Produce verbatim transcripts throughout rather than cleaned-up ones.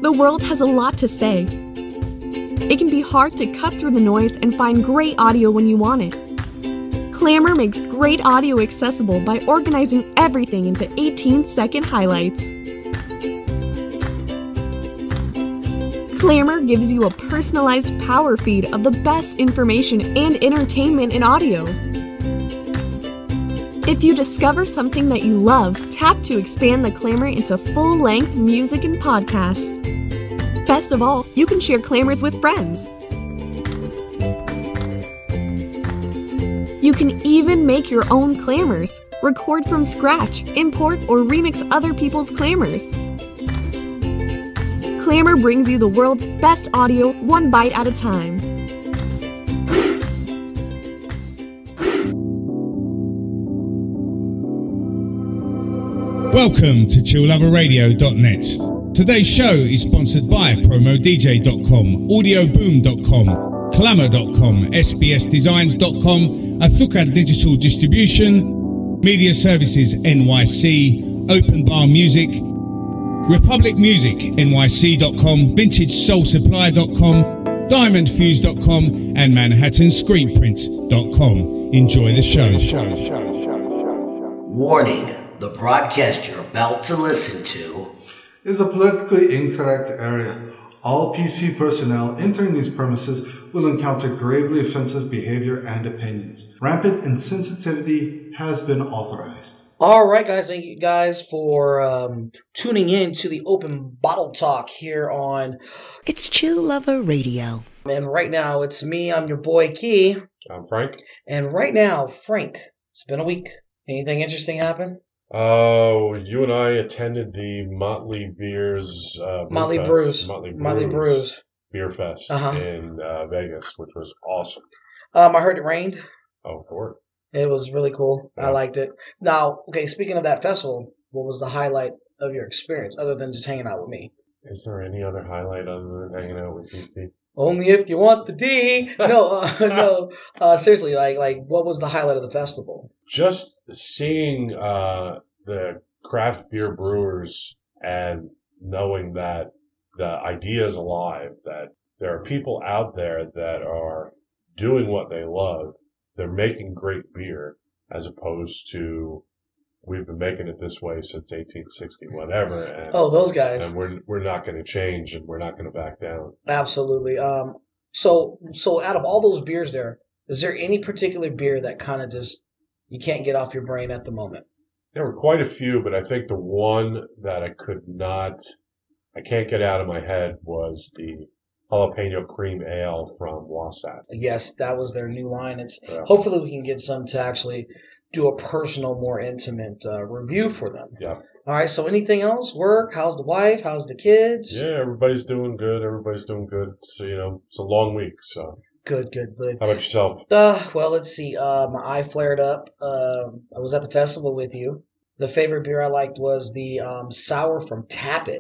The world has a lot to say. It can be hard to cut through the noise and find great audio when you want it. Clamour makes great audio accessible by organizing everything into eighteen-second highlights. Clamour gives you a personalized power feed of the best information and entertainment in audio. If you discover something that you love, tap to expand the Clamour into full-length music and podcasts. Best of all, you can share Clamours with friends. You can even make your own Clamours, record from scratch, import or remix other people's Clamours. Clamour brings you the world's best audio one bite at a time. Welcome to chill lover radio dot net. Today's show is sponsored by promo d j dot com, audio boom dot com, clamour dot com, s b s designs dot com, Azúcar Digital Distribution, Media Services N Y C, Open Bar Music, Republic Music N Y C dot com, Vintage Soul Supply dot com, Diamond Fuse dot com, and Manhattan Screen Print dot com. Enjoy the show. Warning. The broadcast you're about to listen to is a politically incorrect area. All P C personnel entering these premises will encounter gravely offensive behavior and opinions. Rampant insensitivity has been authorized. All right, guys. Thank you guys for um, tuning in to the Open Bottle Talk here on It's Chill Lover Radio. And right now, it's me. I'm your boy, Key. I'm Frank. And right now, Frank, it's been a week. Anything interesting happen? Oh, uh, you and I attended the Motley Beers, uh, Motley Fest, Brews, Motley Brews, Motley Brews Beer Fest uh-huh. in uh, Vegas, which was awesome. Um, I heard it rained. Oh, for it was really cool. Yeah. I liked it. Now, okay, speaking of that festival, what was the highlight of your experience other than just hanging out with me? Is there any other highlight other than hanging out with you, Pete? Only if you want the D. No, uh, no. Uh, seriously, like, like, what was the highlight of the festival? Just seeing uh, the craft beer brewers and knowing that the idea is alive, that there are people out there that are doing what they love. They're making great beer as opposed to we've been making it this way since eighteen sixty, whatever. And, oh, those guys. And we're we're not going to change, and we're not going to back down. Absolutely. Um. So so out of all those beers there, is there any particular beer that kind of just you can't get off your brain at the moment? There were quite a few, but I think the one that I could not, I can't get out of my head was the jalapeno cream ale from Wasatch. Yes, that was their new line. It's yeah. Hopefully we can get some to actually do a personal, more intimate uh, review for them. Yeah. All right. So anything else? Work? How's the wife? How's the kids? Yeah, everybody's doing good. Everybody's doing good. It's, you know, it's a long week, so. Good, good, good. How about yourself? Uh, well, let's see. Uh, my eye flared up. Uh, I was at the festival with you. The favorite beer I liked was the um, sour from Tappet.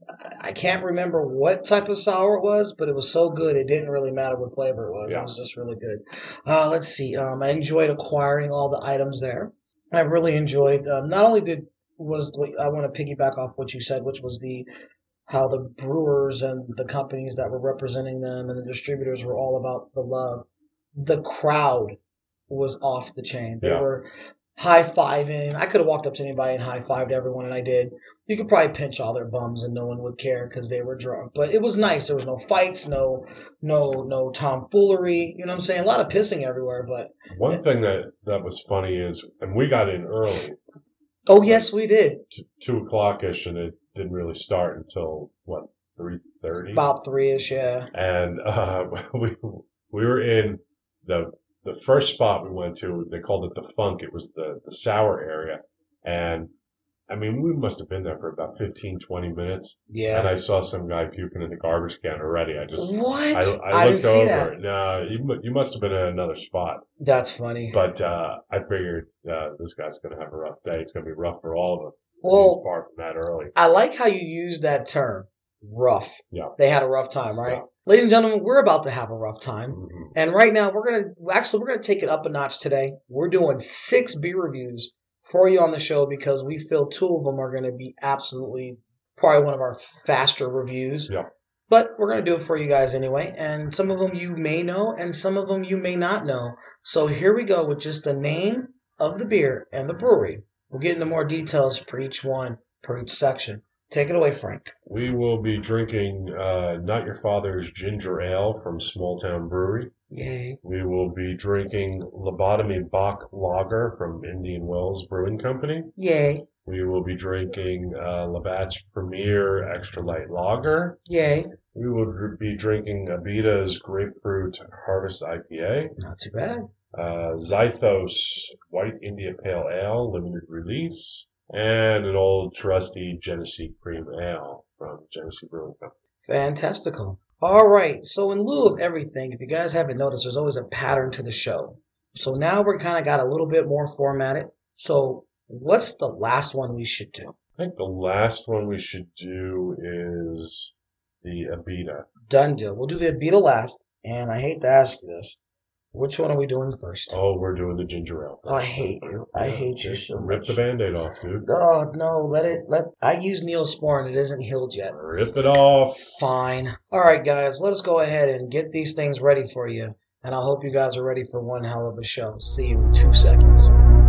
I can't remember what type of sour it was, but it was so good it didn't really matter what flavor it was. Yeah. It was just really good. Uh, let's see. Um, I enjoyed acquiring all the items there. I really enjoyed. Um, not only did was I want to piggyback off what you said, which was the how the brewers and the companies that were representing them and the distributors were all about the love. The crowd was off the chain. They yeah. were high-fiving. I could have walked up to anybody and high-fived everyone, and I did. You could probably pinch all their bums and no one would care because they were drunk. But it was nice. There was no fights, no no, no tomfoolery. You know what I'm saying? A lot of pissing everywhere. But one thing that, that was funny is, and we got in early. Oh, yes, we did. T- two o'clock-ish, and it didn't really start until, what, three thirty? About three-ish, yeah. And uh, we we were in the the first spot we went to, they called it the Funk. It was the, the sour area. And, I mean, we must have been there for about fifteen, twenty minutes. Yeah. And I saw some guy puking in the garbage can already. I just... What? I, I, I looked didn't see over. that. No, you, you must have been in another spot. That's funny. But uh, I figured uh, this guy's going to have a rough day. It's going to be rough for all of them. Well, apart from that early. I like how you use that term, rough. Yeah. They had a rough time, right? Yeah. Ladies and gentlemen, we're about to have a rough time. Mm-hmm. And right now, we're going to, actually, we're going to take it up a notch today. We're doing six beer reviews for you on the show because we feel two of them are going to be absolutely probably one of our faster reviews. Yeah. But we're going to do it for you guys anyway. And some of them you may know, and some of them you may not know. So here we go with just the name of the beer and the brewery. We'll get into more details for each one, per each section. Take it away, Frank. We will be drinking uh, Not Your Father's Ginger Ale from Small Town Brewery. Yay. We will be drinking Lobotomy Bach Lager from Indian Wells Brewing Company. Yay. We will be drinking uh, Labatt's Premier Extra Light Lager. Yay. We will dr- be drinking Abita's Grapefruit Harvest I P A. Not too bad. Uh, Zythos White India Pale Ale, limited release. And an old trusty Genesee Cream Ale from Genesee Brewing Company. Fantastical. All right. So in lieu of everything, if you guys haven't noticed, there's always a pattern to the show. So now we're kind of got a little bit more formatted. So what's the last one we should do? I think the last one we should do is the Abita. Done deal. We'll do the Abita last. And I hate to ask you this. Which one are we doing first? Oh, we're doing the ginger ale. Oh, I hate you. I hate you so Rip much. the Band-Aid off, dude. Oh, no. Let it. Let. I use Neosporin. It isn't healed yet. Rip it off. Fine. All right, guys. Let us go ahead and get these things ready for you. And I hope you guys are ready for one hell of a show. See you in two seconds.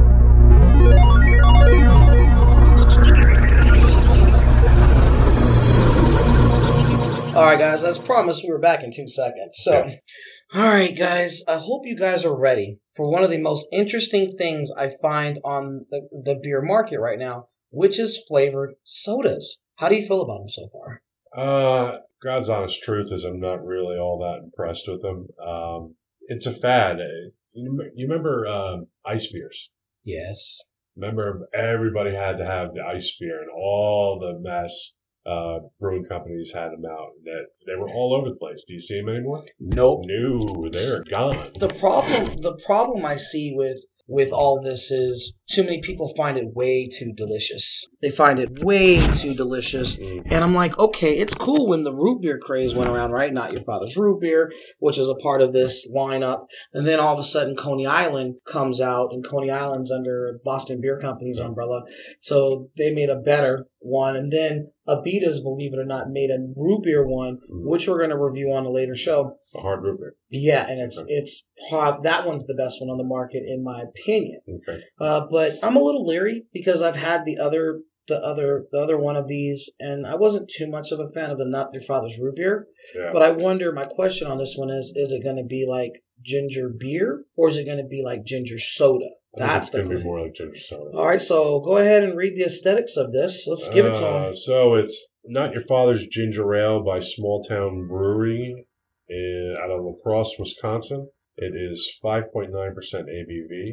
All right, guys, as promised, we were back in two seconds. So, Yeah. all right, guys, I hope you guys are ready for one of the most interesting things I find on the, the beer market right now, which is flavored sodas. How do you feel about them so far? Uh, God's honest truth is I'm not really all that impressed with them. Um, it's a fad. You, you remember um, ice beers? Yes. Remember everybody had to have the ice beer and all the mess. Uh, brewing companies had them out. That they were all over the place. Do you see them anymore? Nope. No, they're gone. The problem, the problem I see with with all this is too many people find it way too delicious. They find it way too delicious. Mm. And I'm like, okay, it's cool when the root beer craze went around, right? Not Your Father's Root Beer, which is a part of this lineup. And then all of a sudden Coney Island comes out, and Coney Island's under Boston Beer Company's umbrella. So they made a better one. And then Abita's, believe it or not, made a root beer one, Mm. which we're going to review on a later show. A hard root beer. Yeah, and it's Okay. it's prob- that one's the best one on the market in my opinion. Okay. Uh, but I'm a little leery because I've had the other the other the other one of these, and I wasn't too much of a fan of the Not Your Father's Root Beer. Yeah. But I wonder. My question on this one is: Is it going to be like ginger beer, or is it going to be like ginger soda? I think That's it's the going to be question. more like ginger soda. All right, so go ahead and read the aesthetics of this. Let's give it to Uh, them. So it's Not Your Father's Ginger Ale by Small Town Brewery in, out of La Crosse, Wisconsin. It is five point nine percent A B V.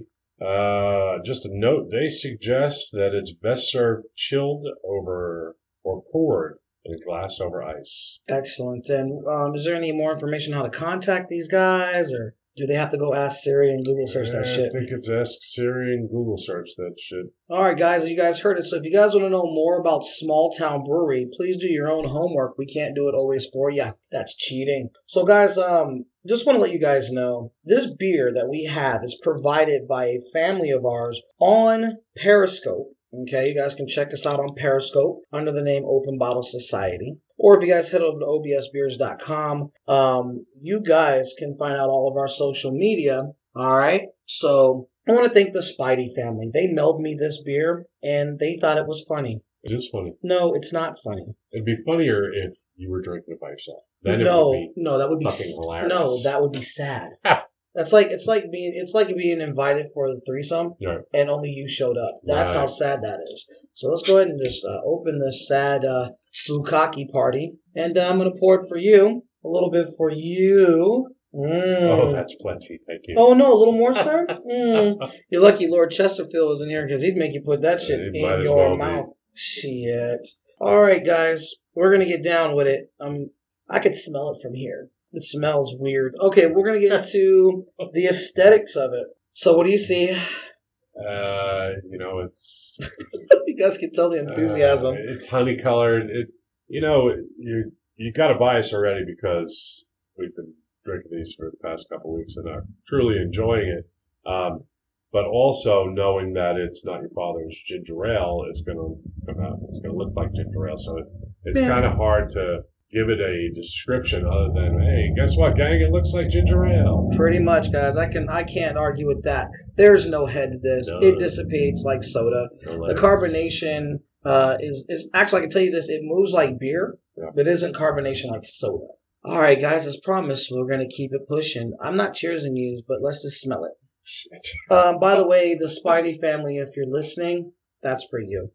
Uh, just a note, they suggest that it's best served chilled over or poured in a glass over ice. Excellent. And um, is there any more information how to contact these guys, or do they have to go ask Siri and Google search that Yeah, shit? I think it's Ask Siri and Google search that shit. All right, guys, you guys heard it. So if you guys want to know more about Small Town Brewery, please do your own homework. We can't do it always for you. That's cheating. So, guys, um, just want to let you guys know this beer that we have is provided by a family of ours on Periscope. Okay, you guys can check us out on Periscope under the name Open Bottle Society. Or if you guys head over to O B S beers dot com, um, you guys can find out all of our social media. All right, so I want to thank the Spidey family. They mailed me this beer, and they thought it was funny. It is funny. No, it's not funny. It'd be funnier if you were drinking it by yourself. Then it no, would be no, that would be fucking s- hilarious. no, that would be sad. Ha! That's like it's like being it's like being invited for the threesome, Yeah. and only you showed up. That's Right. how sad that is. So let's go ahead and just uh, open this sad uh, Fukaki party, and uh, I'm gonna pour it for you. A little bit for you. Mm. Oh, that's plenty. Thank you. Oh, no, a little more, sir? Mm. You're lucky Lord Chesterfield was in here because he'd make you put that shit It in might as your well be. mouth. Shit. All right, guys. We're going to get down with it. Um, I could smell it from here. It smells weird. Okay, we're going to get into the aesthetics of it. So what do you see? Uh, you know, it's You guys can tell the enthusiasm. Uh, it's honey colored. It, you know, you you got a bias already because we've been drinking these for the past couple of weeks and are truly enjoying it. Um, but also knowing that it's not your father's ginger ale, it's going to come out. It's going to look like ginger ale. So it, it's Yeah. kind of hard to give it a description other than, hey, guess what, gang? It looks like ginger ale. Pretty much, guys. I can I can't argue with that. There's no head to this. No. It dissipates like soda. No The legs. carbonation uh, is is actually I can tell you this. It moves like beer, Yeah. but it isn't carbonation like soda. All right, guys. As promised, we're gonna keep it pushing. I'm not cheersing you, but let's just smell it. Shit. Um, by the way, the Spidey family, if you're listening, that's for you.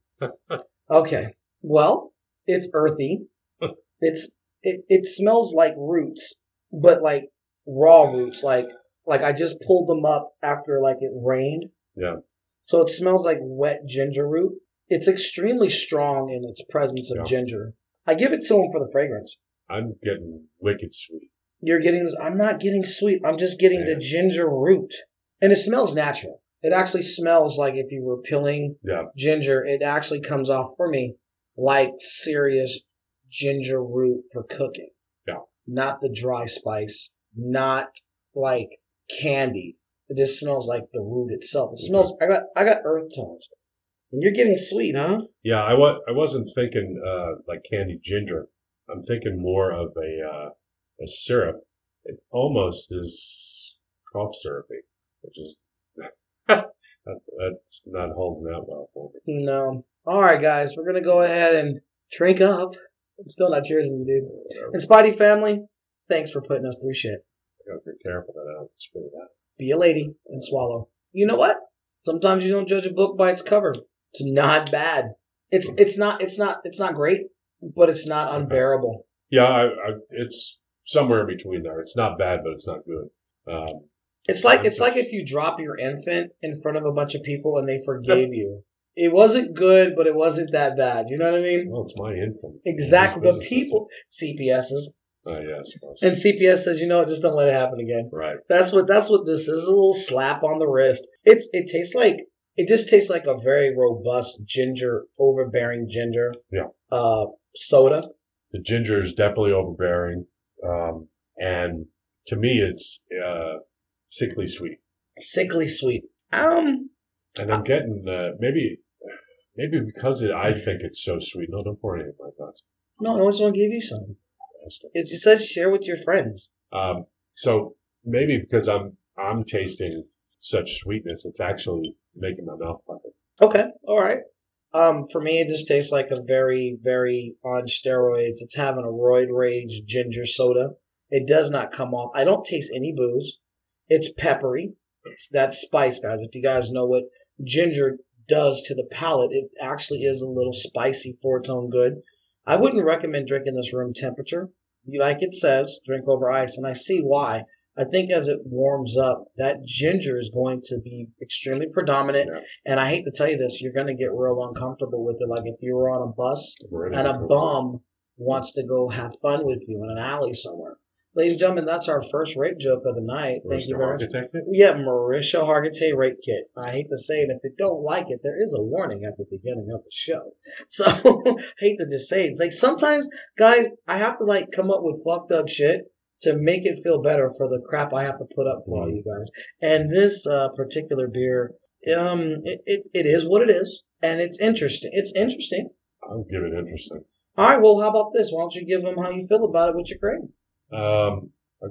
Okay. Well, it's earthy. It's it, it smells like roots, but like raw roots. Like like I just pulled them up after like it rained. Yeah. So it smells like wet ginger root. It's extremely strong in its presence of Yeah. ginger. I give it to them for the fragrance. I'm getting wicked sweet. You're getting this. I'm not getting sweet. I'm just getting the Yeah. ginger root. And it smells natural. It actually smells like if you were peeling Yeah. ginger, it actually comes off for me like serious ginger root for cooking. Yeah. Not the dry spice, not like candy. It just smells like the root itself. It smells, I got, I got earth tones. And you're getting sweet, huh? Yeah, I, wa- I wasn't thinking uh, like candied ginger. I'm thinking more of a, uh, a syrup. It almost is cough syrupy, which is that, that's not holding out well for me. No. All right, guys, we're going to go ahead and drink up. I'm still not cheersing you, dude. And Spidey family, thanks for putting us through shit. I gotta be careful that I don't spit it out. Be a lady and swallow. You know what? Sometimes you don't judge a book by its cover. It's not bad. It's it's not it's not it's not great, but it's not unbearable. Yeah, I, I, it's somewhere in between there. It's not bad, but it's not good. Um, It's like it's like if you drop your infant in front of a bunch of people and they forgave you. It wasn't good, but it wasn't that bad. You know what I mean? well, it's my infant. Exactly. Whose But business is people, C P S's, it? Uh, yeah, I suppose. and C P S says, you know what? Just don't let it happen again. Right. That's what that's what this is. A little slap on the wrist. It's it tastes like it just tastes like a very robust ginger, overbearing ginger. Yeah. Uh, soda. The ginger is definitely overbearing, um, and to me, it's uh, sickly sweet. Sickly sweet. Um, And I'm getting uh, maybe, maybe because it, I think it's so sweet. No, don't pour any of my thoughts. no, I always want to give you some. It just says share with your friends. Um, so maybe because I'm I'm tasting such sweetness, it's actually making my mouth pucker. Okay, all right. Um, for me, it just tastes like a very, very on steroids. It's having a roid rage ginger soda. It does not come off. I don't taste any booze. It's peppery. It's that spice, guys. If you guys know what ginger does to the palate, it actually is a little spicy for its own good. I wouldn't recommend drinking this room temperature. Like it says, drink over ice, and I see why. I think as it warms up, that ginger is going to be extremely predominant. Yeah. And I hate to tell you this, you're going to get real uncomfortable with it. Like if you were on a bus We're in and a it. bum wants to go have fun with you in an alley somewhere. Ladies and gentlemen, that's our first rape joke of the night. Thank Where's you the very much. architect? Yeah, Marisha Hargitay rape kit. I hate to say it. If you don't like it, there is a warning at the beginning of the show. So, I hate to just say it. It's like sometimes, guys, I have to like come up with fucked up shit to make it feel better for the crap I have to put up for all you guys. And this uh, particular beer, um, it, it, it is what it is. And it's interesting. It's interesting. I'll give it interesting. All right, well, how about this? Why don't you give them how you feel about it with your grade? Um, I'll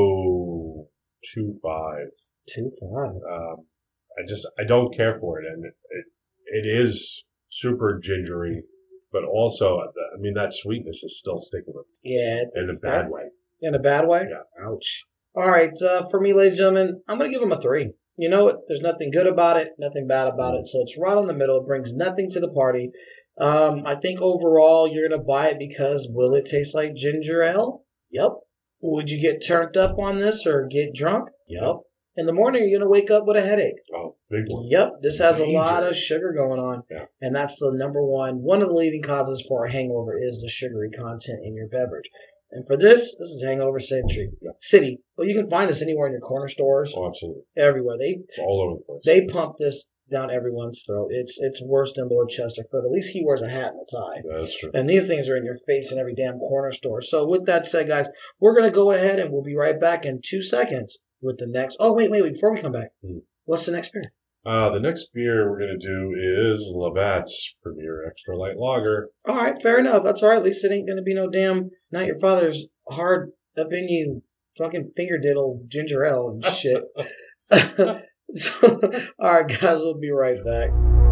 go two five. Two five. Um, I just I don't care for it, and it it, it is super gingery, but also I mean that sweetness is still sticking with me Yeah, it's, in a it's bad that- way. In a bad way? Yeah. Ouch. All right, uh, for me, ladies and gentlemen, I'm going to give them a three. You know what? There's nothing good about it, nothing bad about it. So it's right in the middle. It brings nothing to the party. Um, I think overall you're going to buy it because will it taste like ginger ale? Yep. Would you get turned up on this or get drunk? Yep. In the morning, you're going to wake up with a headache. Oh, big one. Yep, this has a Major. lot of sugar going on. Yeah. And that's the number one. One of the leading causes for a hangover is the sugary content in your beverage. And for this, this is Hangover Century. City. Well, you can find this anywhere in your corner stores, Oh, absolutely. everywhere. They It's all over the place. they pump this down everyone's throat. It's it's worse than Lord Chesterfield. At least he wears a hat and a tie. That's true. And these things are in your face in every damn corner store. So with that said, guys, we're going to go ahead and we'll be right back in two seconds with the next. Oh, wait, wait, wait. Before we come back, Hmm. what's the next beer? Uh, the next beer we're going to do is Labatt's Premier Extra Light Lager. All right, fair enough. That's all right. At least it ain't going to be no damn Not Your Father's hard up in you fucking finger diddle ginger ale and shit. So, all right, guys, we'll be right back.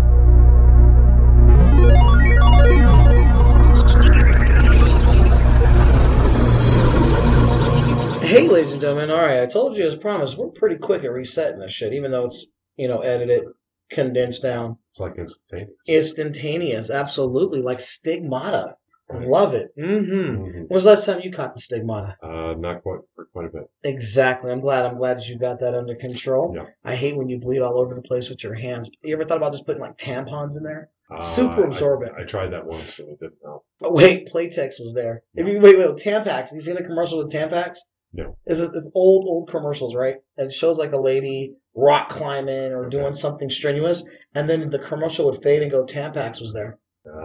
Hey, ladies and gentlemen. All right, I told you as promised, we're pretty quick at resetting this shit, even though it's, you know, edited, condensed down. It's like instantaneous. Instantaneous, absolutely, like Stigmata. Right. Love it. Mm-hmm. Mm-hmm. When was the last time you caught the Stigmata? Uh, not quite for quite a bit. Exactly. I'm glad. I'm glad that you got that under control. Yeah. I hate when you bleed all over the place with your hands. You ever thought about just putting like tampons in there? Uh, Super absorbent. I, I tried that once and it didn't help. Oh, wait, Playtex was there. If you, wait, wait, Tampax. You seen a commercial with Tampax? No. It's, it's old, old commercials, right? And it shows like a lady rock climbing or doing something strenuous, and then the commercial would fade and go, Tampax was there.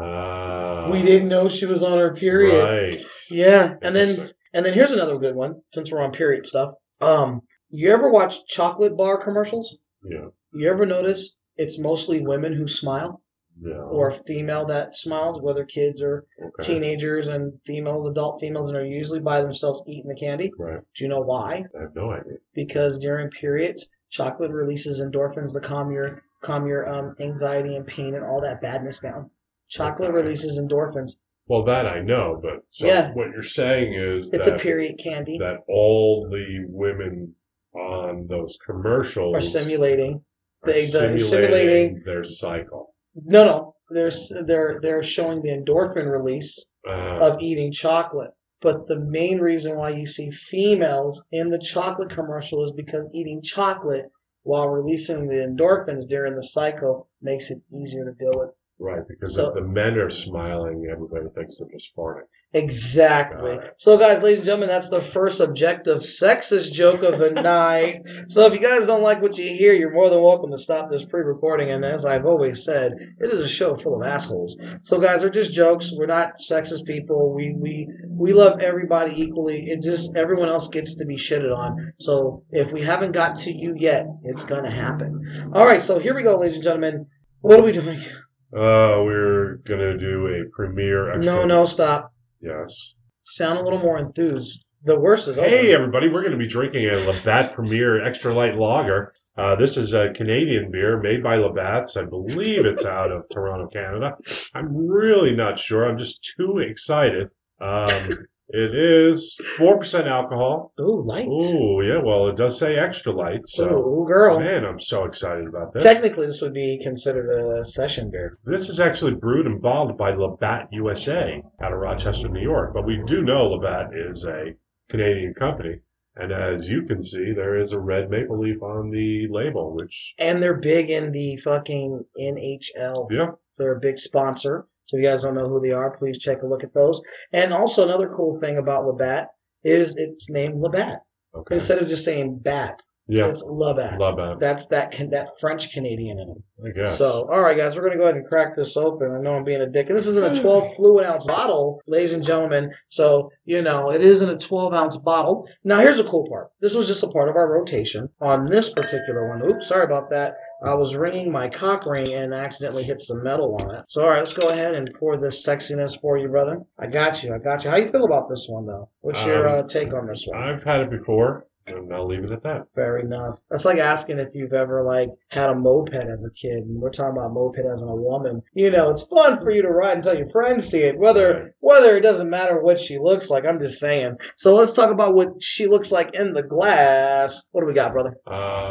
Uh, We didn't know she was on her period. Right. Yeah, and then and then here's another good one, since we're on period stuff. Um, you ever watch chocolate bar commercials? Yeah. You ever notice it's mostly women who smile? Yeah. Or a female that smiles, whether kids or Okay. teenagers and females, adult females, and are usually by themselves eating the candy. Right. Do you know why? I have no idea. Because during periods, chocolate releases endorphins to calm your calm your um, anxiety and pain and all that badness down. Chocolate Okay. releases endorphins. Well, that I know, but so Yeah. what you're saying is It's that, a period candy. that all the women on those commercials Are simulating. are They, the, simulating, simulating. their cycle. No, no. They're s- they're they're showing the endorphin release Uh, of eating chocolate. But the main reason why you see females in the chocolate commercial is because eating chocolate while releasing the endorphins during the cycle makes it easier to deal with. right, because So- if the men are smiling, everybody thinks they're just farting. Exactly. Got it. So, guys, ladies and gentlemen, that's the first objective sexist joke of the night. So, if you guys don't like what you hear, you're more than welcome to stop this pre-recording. And as I've always said, it is a show full of assholes. So, guys, they're just jokes. We're not sexist people. We we we love everybody equally. It just everyone else gets to be shitted on. So, if we haven't got to you yet, it's gonna happen. All right. So here we go, ladies and gentlemen. What are we doing? Uh, we're gonna do a premiere. Extra- No, no, stop. Yes. Sound a little more enthused. The worst is over. Hey, everybody, we're going to be drinking a Labatt Premier Extra Light Lager. Uh, this is a Canadian beer made by Labatt's. I believe it's out of Toronto, Canada. I'm really not sure. I'm just too excited. Um, it is four percent alcohol. Ooh, light. Ooh, yeah, well, it does say extra light. So, Ooh, girl. man, I'm so excited about this. Technically, this would be considered a session beer. This is actually brewed and bottled by Labatt U S A out of Rochester, New York. But we do know Labatt is a Canadian company. And as you can see, there is a red maple leaf on the label, which, And they're big in the fucking N H L. yeah, They're a big sponsor. So if you guys don't know who they are, please check a look at those. And also another cool thing about Labatt is it's named Labatt. okay. Instead of just saying bat, Yeah, it's Labatt. Labatt, That's that can, that French Canadian in them. I guess. So, all right, guys, we're going to go ahead and crack this open. I know I'm being a dick. And this is in a twelve fluid ounce bottle, ladies and gentlemen. So, you know, it is in a twelve ounce bottle. Now, here's the cool part. This was just a part of our rotation on this particular one. Oops, sorry about that. I was ringing my cock ring and accidentally hit some metal on it. So, all right, let's go ahead and pour this sexiness for you, brother. I got you. I got you. How you feel about this one, though? What's your Um, uh, take on this one? I've had it before, and I'll leave it at that. Fair enough. That's like asking if you've ever like had a moped as a kid, and we're talking about moped as a woman. You know, it's fun for you to ride until your friends see it. Whether Right. whether it doesn't matter what she looks like. I'm just saying. So let's talk about what she looks like in the glass. What do we got, brother?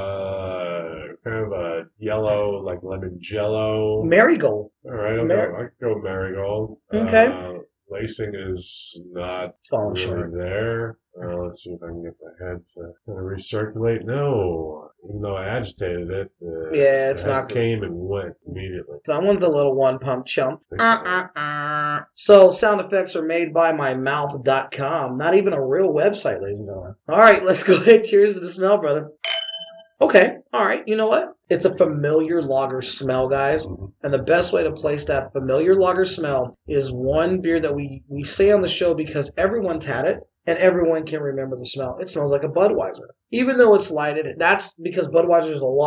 Uh, kind of a yellow, like lemon jello. Marigold. All right, I'll Mar- go, I can go marigold. Okay. Uh, lacing is not It's falling really short. there. Uh, let's see if I can get my head to kind of recirculate. No, even though I agitated it, uh, Yeah, it's the head not good. came and went immediately. That one's a little one pump chump. Think so. So sound effects are made by my mouth dot com. Not even a real website, ladies and gentlemen. All right, let's go ahead. Cheers to the smell, brother. Okay, all right. You know what? It's a familiar lager smell, guys. Mhm. And the best way to place that familiar lager smell is one beer that we, we say on the show because everyone's had it and everyone can remember the smell. It smells like a Budweiser. Even though it's lighted, that's because Budweiser is a lager.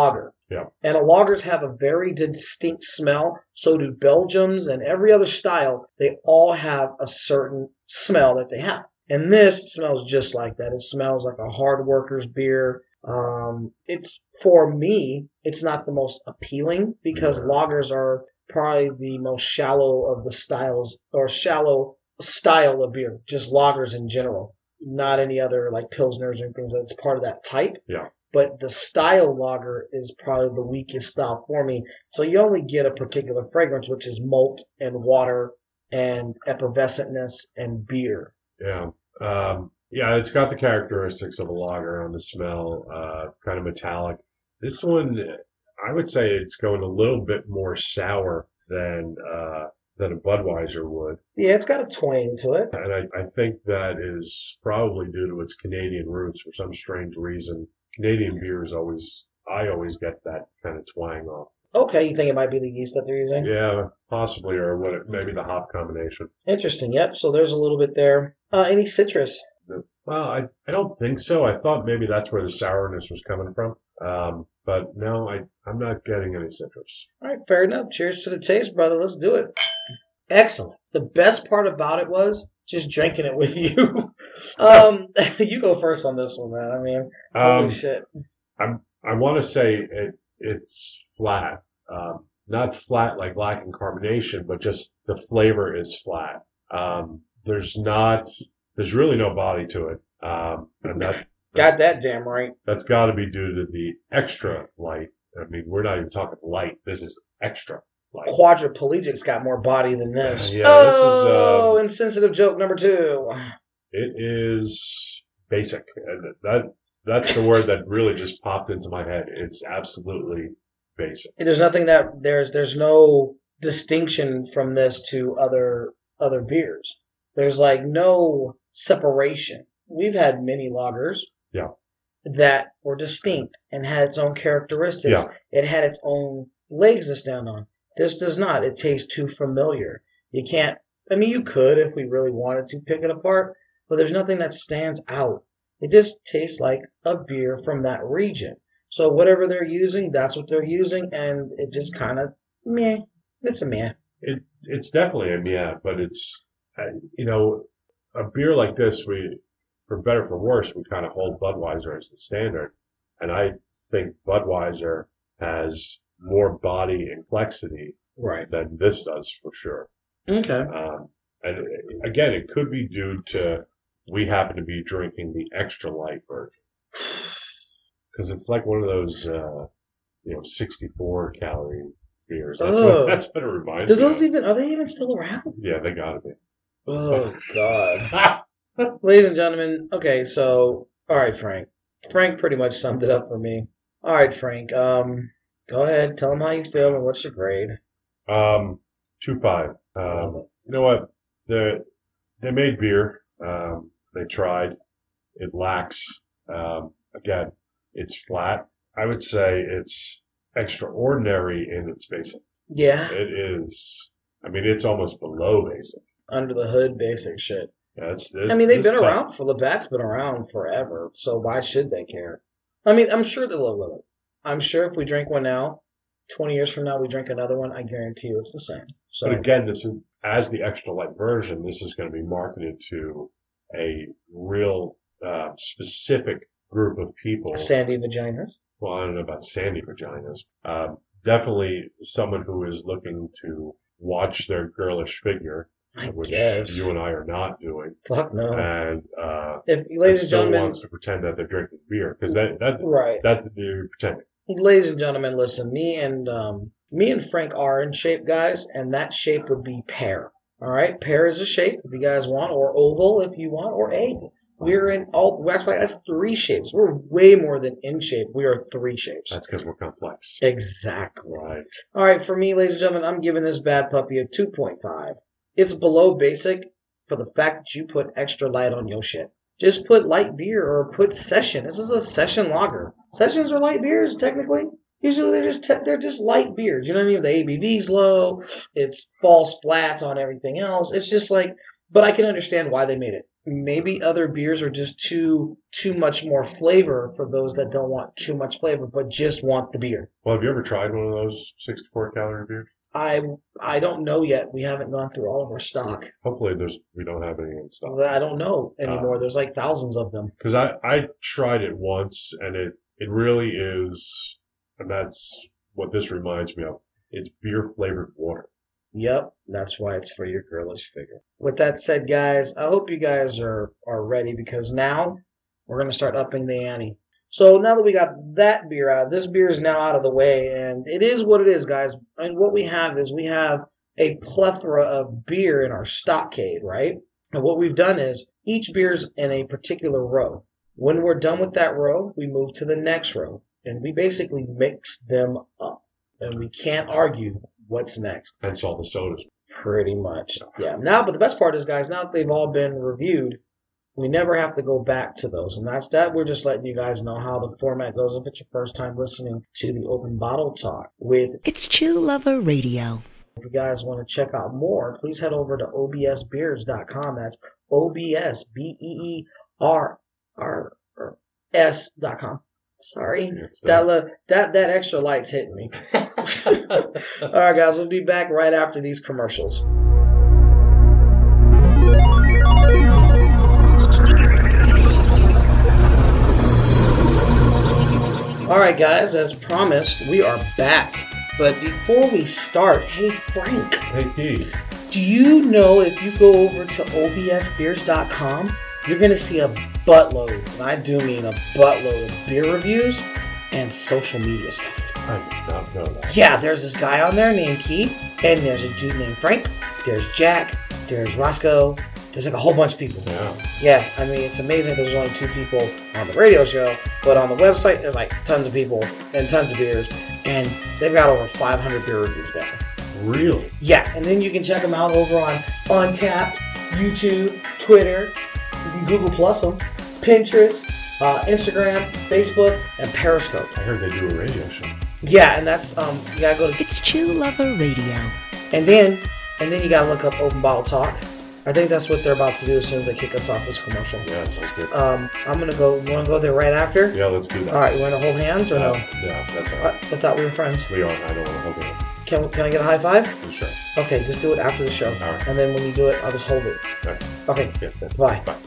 Yeah. And lagers have a very distinct smell. So do Belgians and every other style. They all have a certain smell that they have. And this smells just like that. It smells like a hard worker's beer. Um, it's, for me, it's not the most appealing because yeah. lagers are probably the most shallow of the styles, or shallow style of beer. Just lagers in general. Not any other like Pilsners or anything that's part of that type. Yeah. But the style lager is probably the weakest style for me. So you only get a particular fragrance, which is malt and water and effervescentness and beer. Yeah. Um, yeah, it's got the characteristics of a lager on the smell, uh, kind of metallic. This one, I would say it's going a little bit more sour than uh, than a Budweiser would. Yeah, it's got a twang to it. And I, I think that is probably due to its Canadian roots for some strange reason. Canadian beers always, I always get that kind of twang off. Okay, you think it might be the yeast that they're using? Yeah, possibly, or what? It, maybe the hop combination. Interesting. Yep. So there's a little bit there. Uh, any citrus? Well, I, I don't think so. I thought maybe that's where the sourness was coming from. Um, but no, I I'm not getting any citrus. All right, fair enough. Cheers to the taste, brother. Let's do it. Excellent. The best part about it was just drinking it with you. um, you go first on this one, man. I mean, holy um, shit. I'm I want to say it it's flat. Um, not flat like lacking carbonation, but just the flavor is flat. Um, there's not, there's really no body to it. Um, and that got that damn right. That's got to be due to the extra light. I mean, we're not even talking light. This is extra light. Quadriplegic's got more body than this. Uh, yeah, oh, this is, um, insensitive joke number two. It is basic. And that that's the word that really just popped into my head. It's absolutely basic. There's nothing that there's there's no distinction from this to other other beers. There's like no separation. We've had many lagers yeah. that were distinct and had its own characteristics. Yeah. It had its own legs to stand on. This does not. It tastes too familiar. You can't, I mean, you could if we really wanted to pick it apart, but there's nothing that stands out. It just tastes like a beer from that region. So whatever they're using, that's what they're using, and it just kind of meh. It's a meh. It it's definitely a meh, but it's uh, you know, a beer like this, we for better or for worse, we kind of hold Budweiser as the standard, and I think Budweiser has more body and complexity right. than this does for sure. Okay. Um, and again, it could be due to we happen to be drinking the extra light version. Because it's like one of those, uh, you know, sixty-four calorie beers. That's oh. what that's what it reminds Do me those of. even are they even still around? Yeah, they gotta be. Oh God, ladies and gentlemen. Okay, so all right, Frank. Frank pretty much summed it up for me. All right, Frank. Um, go ahead. Tell them how you feel and what's your grade. Um, two five. Um, you know what? They they made beer. Um, they tried. It lacks. Um, again. It's flat. I would say it's extraordinary in its basic. Yeah. It is. I mean, it's almost below basic. Under the hood, basic shit. Yeah, it's this. I mean, they've this been tough. around for Labatt's been around forever, so why should they care? I mean, I'm sure they'll live with it. I'm sure if we drink one now, twenty years from now, we drink another one, I guarantee you it's the same. So, but again, this is as the extra light version. This is going to be marketed to a real uh, specific group of people. Sandy vaginas? Well, I don't know about sandy vaginas. Um, definitely someone who is looking to watch their girlish figure, I which guess. you and I are not doing. Fuck no. And uh, if, ladies and and still gentlemen, wants to pretend that they're drinking beer because that that right. that you're pretending. Ladies and gentlemen, listen. Me and um, me and Frank are in shape, guys, and that shape would be pear. All right, pear is a shape if you guys want, or oval if you want, or egg. We're in all, actually, that's three shapes. We're way more than in shape. We are three shapes. That's because we're complex. Exactly. Right. All right, for me, ladies and gentlemen, I'm giving this bad puppy a two point five. It's below basic for the fact that you put extra light on your shit. Just put light beer or put session. This is a session lager. Sessions are light beers, technically. Usually they're just te- they're just light beers. You know what I mean? The A B V's low. It's false flats on everything else. It's just like, but I can understand why they made it. maybe other beers are just too too much more flavor for those that don't want too much flavor, but just want the beer. Well, have you ever tried one of those sixty-four calorie beers? I I don't know yet. We haven't gone through all of our stock. Hopefully, there's we don't have any in stock. I don't know anymore. Uh, There's like thousands of them. Because I, I tried it once, and it, it really is, and that's what this reminds me of. It's beer-flavored water. Yep, that's why it's for your girlish figure. With that said, guys, I hope you guys are, are ready because now we're going to start upping the ante. So now that we got that beer out, this beer is now out of the way, and it is what it is, guys. And what we have is we have a plethora of beer in our stockade, right? And what we've done is each beer's in a particular row. When we're done with that row, we move to the next row, and we basically mix them up. And we can't argue what's next. Hence all the sodas. Pretty much. Yeah. Now, but the best part is, guys, now that they've all been reviewed, we never have to go back to those. And that's that. We're just letting you guys know how the format goes if it's your first time listening to the Open Bottle Talk with It's Chill Lover Radio. If you guys want to check out more, please head over to O B S beers dot com. That's O B S B E E R R S dot com. Sorry. That, uh, that, that extra light's hitting me. All right, guys. We'll be back right after these commercials. All right, guys. As promised, we are back. But before we start, hey, Frank. Hey, Keith. Do you know if you go over to O B S beers dot com, you're going to see a buttload, and I do mean a buttload of beer reviews and social media stuff. I did not know that. Yeah, there's this guy on there named Keith, and there's a dude named Frank, there's Jack, there's Roscoe, there's like a whole bunch of people. Yeah. Yeah, I mean, it's amazing there's only two people on the radio show, but on the website, there's like tons of people and tons of beers, and they've got over five hundred beer reviews down. Really? Yeah, and then you can check them out over on Untappd, YouTube, Twitter. You can Google Plus them, Pinterest, uh, Instagram, Facebook, and Periscope. I heard they do a radio show. Yeah, and that's um, you gotta go to It's Chill Lover Radio. and then and then you gotta look up Open Bottle Talk. I think that's what they're about to do as soon as they kick us off this commercial. Yeah, that sounds good. Um, I'm gonna go. You wanna go there right after? Yeah, let's do that. All right. You wanna hold hands or Uh, no? yeah, that's all I, right. I thought we were friends. We are. I don't want to hold it. Can Can I get a high five? Sure. Okay, just do it after the show. All right. And then when you do it, I'll just hold it. All right. Okay. Yeah, yeah. Bye. Bye.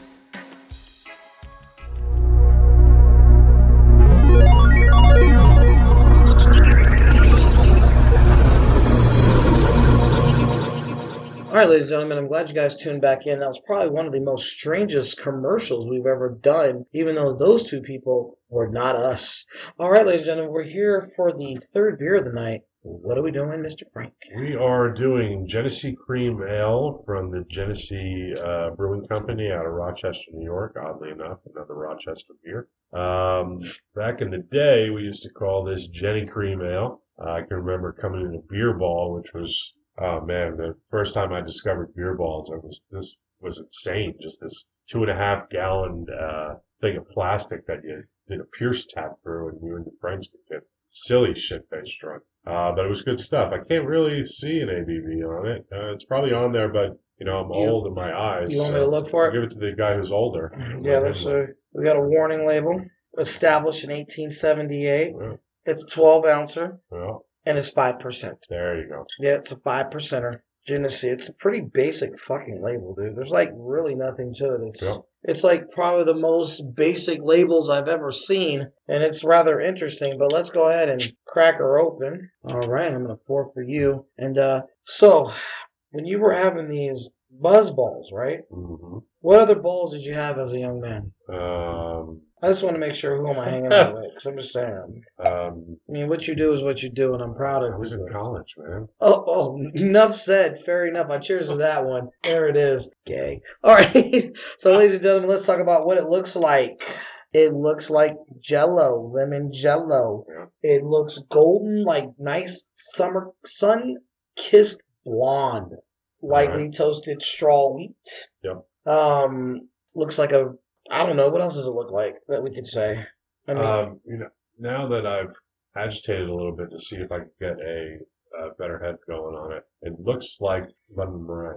All right, ladies and gentlemen, I'm glad you guys tuned back in. That was probably one of the most strangest commercials we've ever done, even though those two people were not us. All right, ladies and gentlemen, we're here for the third beer of the night. What are we doing, Mister Frank? We are doing Genesee Cream Ale from the Genesee uh, Brewing Company out of Rochester, New York. Oddly enough, another Rochester beer. Um, back in the day, we used to call this Jenny Cream Ale. Uh, I can remember coming in a beer ball, which was, oh man, the first time I discovered beer balls, I was this was insane. Just this two and a half gallon uh, thing of plastic that you did a Pierce tap through, and you and your friends could get silly shit-faced drunk. Uh, but it was good stuff. I can't really see an A B V on it. Uh, it's probably on there, but you know I'm You- old in my eyes. You want so me to look for I'll it? give it to the guy who's older. Yeah, there's a, we got a warning label. Established in eighteen seventy-eight. Well, It's a twelve ouncer, well, and it's five percent. there you go. Yeah, it's a five percenter. Genesee. It's a pretty basic fucking label, dude. There's like really nothing to it. It's Yeah. it's like probably the most basic labels I've ever seen, and it's rather interesting. But let's go ahead and crack her open. All right, I'm gonna pour for you. And uh, so, when you were having these buzz balls, right? hmm What other balls did you have as a young man? Um, I just want to make sure who am I hanging out with, because I'm just saying. um, I mean, what you do is what you do, and I'm proud of I was you. in college, man. Oh, oh, enough said. Fair enough. I cheers to that one. There it is. Gay. All right. So, ladies and gentlemen, let's talk about what it looks like. It looks like Jello, lemon Jello. Yeah. It looks golden, like nice summer sun-kissed blonde, lightly toasted straw wheat. Yep. Um, looks like a. I don't know. What else does it look like that we could say? I mean, Um, you know, now that I've agitated a little bit to see if I can get a, a better head going on it, it looks like lemon meringue.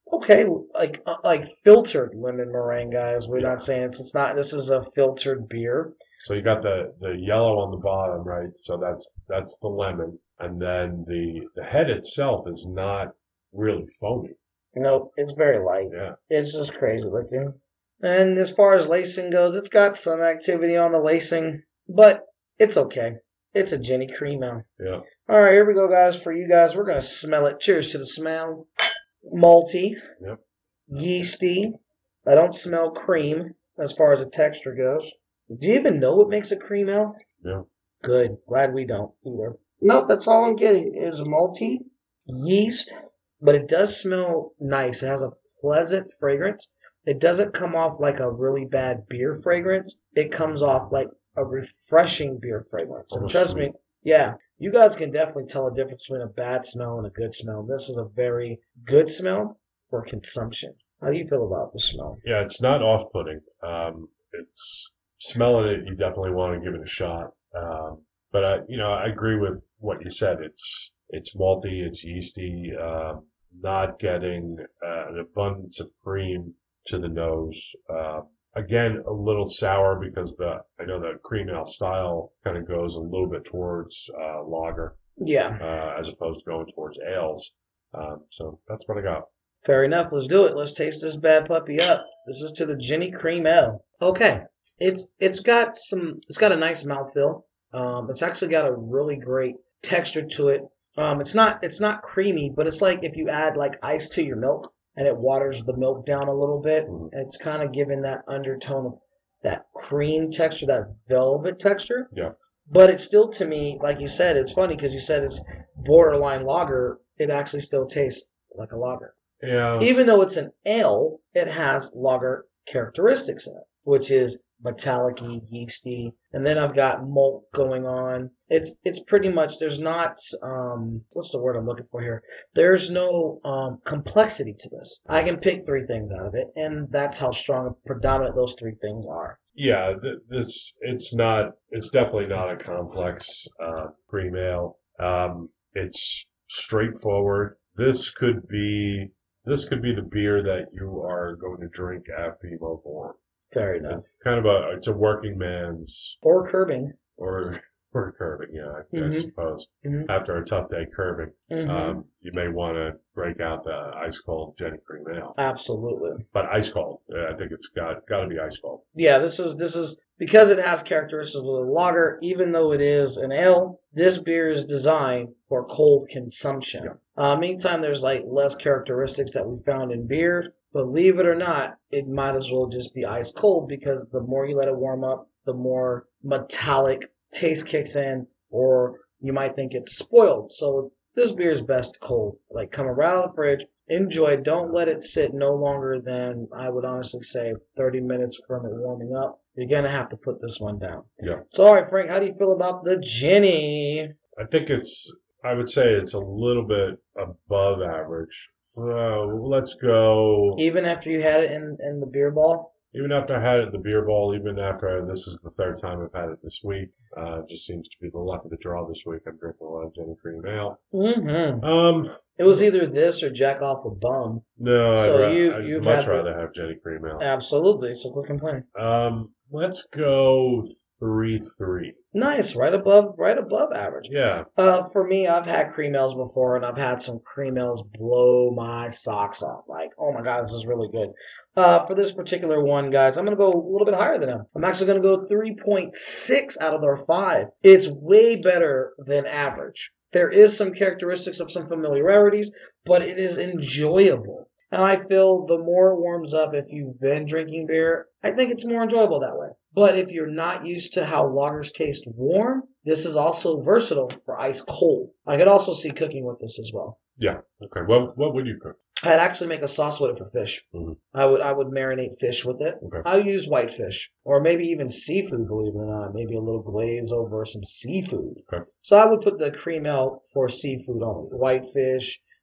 Okay, like uh, like filtered lemon meringue, guys. We're Yeah. not saying it's it's not. This is a filtered beer. So you got the, the yellow on the bottom, right? So that's that's the lemon, and then the the head itself is not really foamy. Nope, it's very light. Yeah. It's just crazy looking. And as far as lacing goes, it's got some activity on the lacing, but it's okay. It's a Jenny Cream Ale. Yeah. All right, here we go, guys. For you guys, we're gonna smell it. Cheers to the smell. Malty. Yep. Yeasty. I don't smell cream as far as the texture goes. Do you even know what makes a cream ale? Yeah. Good. Glad we don't either. Nope, that's all I'm getting is malty, yeast, but it does smell nice. It has a pleasant fragrance. It doesn't come off like a really bad beer fragrance. It comes off like a refreshing beer fragrance. And Almost trust sweet. me, yeah, you guys can definitely tell a difference between a bad smell and a good smell. This is a very good smell for consumption. How do you feel about the smell? Yeah, it's not off-putting. Um, it's smelling it. You definitely want to give it a shot. Um, but I, you know, I agree with what you said. It's it's malty, it's yeasty. Um, not getting uh, an abundance of cream to the nose. Uh, again, a little sour because the I know the cream ale style kind of goes a little bit towards uh, lager Yeah, uh, as opposed to going towards ales. Um, so that's what I got. fair enough. Let's do it. Let's taste this bad puppy up. This is to the Jenny Cream Ale. Okay, it's it's got some. It's got a nice mouthfeel. Um, it's actually got a really great texture to it. Um, it's not it's not creamy, but it's like if you add like ice to your milk and it waters the milk down a little bit. Mhm. And it's kind of giving that undertone of that cream texture, that velvet texture. Yeah. But it's still, to me, like you said, it's funny because you said it's borderline lager. It actually still tastes like a lager. Yeah. Even though it's an ale, it has lager characteristics in it, which is metallic-y, yeasty, and then I've got malt going on. It's it's pretty much, there's not, um, what's the word I'm looking for here? There's no um, complexity to this. I can pick three things out of it, and that's how strong and predominant those three things are. Yeah, th- this it's not. It's definitely not a complex uh, cream ale. Um, it's straightforward. This could be this could be the beer that you are going to drink after you mow the lawn. Fair enough. Kind of a it's a working man's Or curbing. or or curbing. Yeah, I, I Mhm. suppose Mhm. after a tough day curbing, Mhm. um, you may want to break out the ice cold Jenny Cream Ale. Absolutely. But ice cold. Yeah, I think it's got got to be ice cold. Yeah, this is this is because it has characteristics of a lager, even though it is an ale, this beer is designed for cold consumption. Yeah. Um, anytime there's like less characteristics that we found in beer, believe it or not, it might as well just be ice cold because the more you let it warm up, the more metallic taste kicks in, or you might think it's spoiled. So this beer is best cold. Like come right out of the fridge, enjoy it. Don't let it sit no longer than, I would honestly say, thirty minutes from it warming up. You're going to have to put this one down. Yeah. So, all right, Frank, how do you feel about the Jenny? I think it's, I would say it's a little bit above average. Uh, let's go, Even after you had it in, in the beer ball? even after I had it at the beer ball, even after this is the third time I've had it this week, uh, it just seems to be the luck of the draw this week. I'm drinking a lot of Jenny Cream Ale. Mm-hmm. Um, It was either this or Jack Off a Bum. no, So I'd, ra- you- I'd you've much had the- rather have Jenny Cream Ale. Absolutely. So quit complaining. Um, let's go three three. Nice. Right above, right above average. Yeah, Uh, for me, I've had cream ales before, and I've had some cream ales blow my socks off. Like, oh my god, this is really good. Uh, for this particular one, guys, I'm going to go a little bit higher than him. I'm actually going to go three point six out of their five. It's way better than average. There is some characteristics of some familiarities, but it is enjoyable. And I feel the more it warms up, if you've been drinking beer, I think it's more enjoyable that way. But if you're not used to how lagers taste warm, this is also versatile for ice cold. I could also see cooking with this as well. yeah. Okay. What what would you cook? I'd actually make a sauce with it for fish. Mhm. I would I would marinate fish with it. Okay. I use whitefish or maybe even seafood, believe it or not. Maybe a little glaze over some seafood. Okay. So I would put the cream ale for seafood only. Whitefish,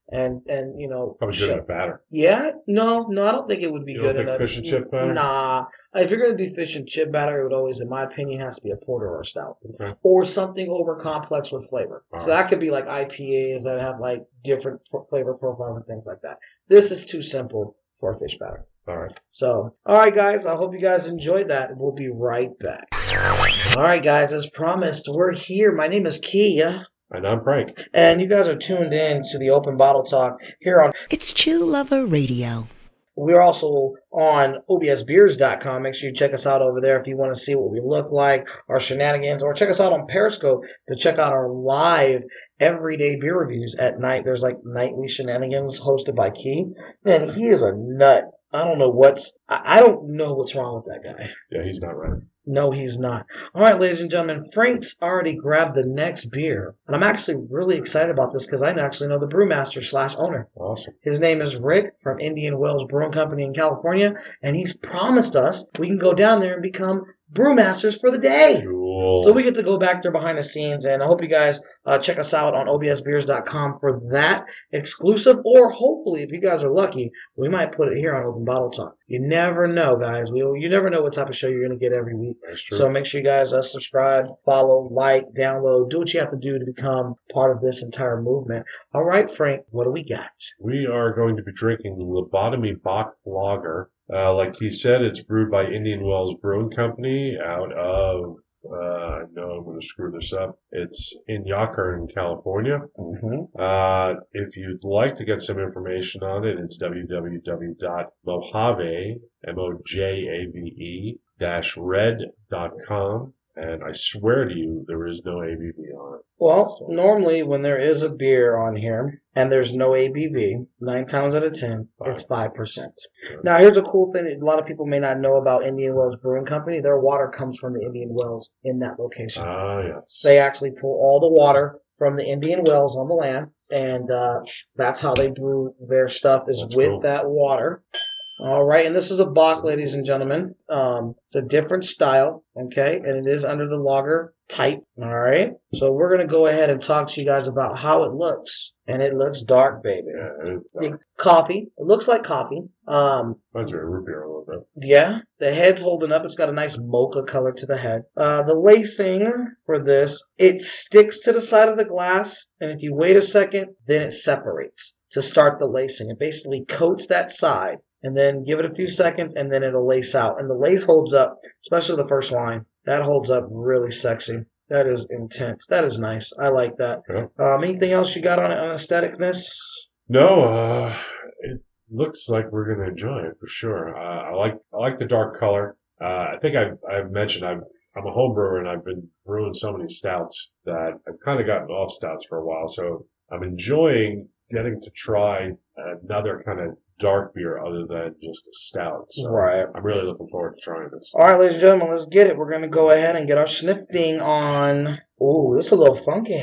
and and you know, Probably good in a batter. Yeah, no, no, I don't think it would be You good don't think in a fish and chip batter? Nah, if you're gonna do fish and chip batter, it would always, in my opinion, has to be a porter or a stout, Okay. or something over complex with flavor. All so right. that could be like I P As that have like different f- flavor profiles and things like that. This is too simple for a fish batter. All right. So, all right, guys, I hope you guys enjoyed that. We'll be right back. All right, guys, as promised, we're here. My name is Kia, And I'm Frank. and you guys are tuned in to the Open Bottle Talk here on. It's Chill Lover Radio. We're also on O B S beers dot com. Make sure you check us out over there if you want to see what we look like, our shenanigans, or check us out on Periscope to check out our live everyday beer reviews at night. There's like nightly shenanigans hosted by Key, and he is a nut. I don't know what's I I don't know what's wrong with that guy. Yeah, he's not right. No, he's not. All right, ladies and gentlemen, Frank's already grabbed the next beer, and I'm actually really excited about this because I actually know the brewmaster slash owner. Awesome. His name is Rick from Indian Wells Brewing Company in California, and he's promised us we can go down there and become brewmasters for the day. Cool. So we get to go back there behind the scenes, and I hope you guys uh, check us out on O B S beers dot com for that exclusive, or hopefully, if you guys are lucky, we might put it here on Open Bottle Talk. You never know, guys. We You never know what type of show you're going to get every week. That's true. So make sure you guys uh, subscribe, follow, like, download, do what you have to do to become part of this entire movement. All right, Frank, what do we got? We are going to be drinking Lobotomy Bach Lager. Uh, like he said, it's brewed by Indian Wells Brewing Company out of, uh, I know I'm going to screw this up. It's in Yonkers, California. Mm-hmm. Uh, if you'd like to get some information on it, it's w w w dot mojave, M O J A V E, dash red dot com. And I swear to you, there is no A B V on it. Well, normally when there is a beer on here and there's no A B V, nine times out of ten, it's five percent. Now, here's a cool thing a lot of people may not know about Indian Wells Brewing Company. Their water comes from the Indian Wells in that location. Ah, yes. They actually pull all the water from the Indian Wells on the land, and uh, that's how they brew their stuff, is That's with cool. that water. All right, and this is a Bach, ladies and gentlemen. Um, it's a different style, okay, and it is under the lager type, all right? So we're going to go ahead and talk to you guys about how it looks, and it looks dark, baby. Yeah, it's The coffee, it looks like coffee. Um, reminds me of root beer a little bit. yeah, the head's holding up. It's got a nice mocha color to the head. Uh, the lacing for this, it sticks to the side of the glass, and if you wait a second, then it separates to start the lacing. It basically coats that side, and then give it a few seconds, and then it'll lace out. And the lace holds up, especially the first line. That holds up really sexy. That is intense. That is nice. I like that. Yeah. Um, anything else you got on it, on aestheticness? No, uh, it looks like we're going to enjoy it for sure. Uh, I like I like the dark color. Uh, I think I've, I've mentioned I've, I'm a home brewer and I've been brewing so many stouts that I've kind of gotten off stouts for a while. So I'm enjoying getting to try another kind of dark beer other than just a stout. So Right. I'm really looking forward to trying this. All right, ladies and gentlemen, let's get it. We're going to go ahead and get our sniffing on. Ooh, this is a little funky.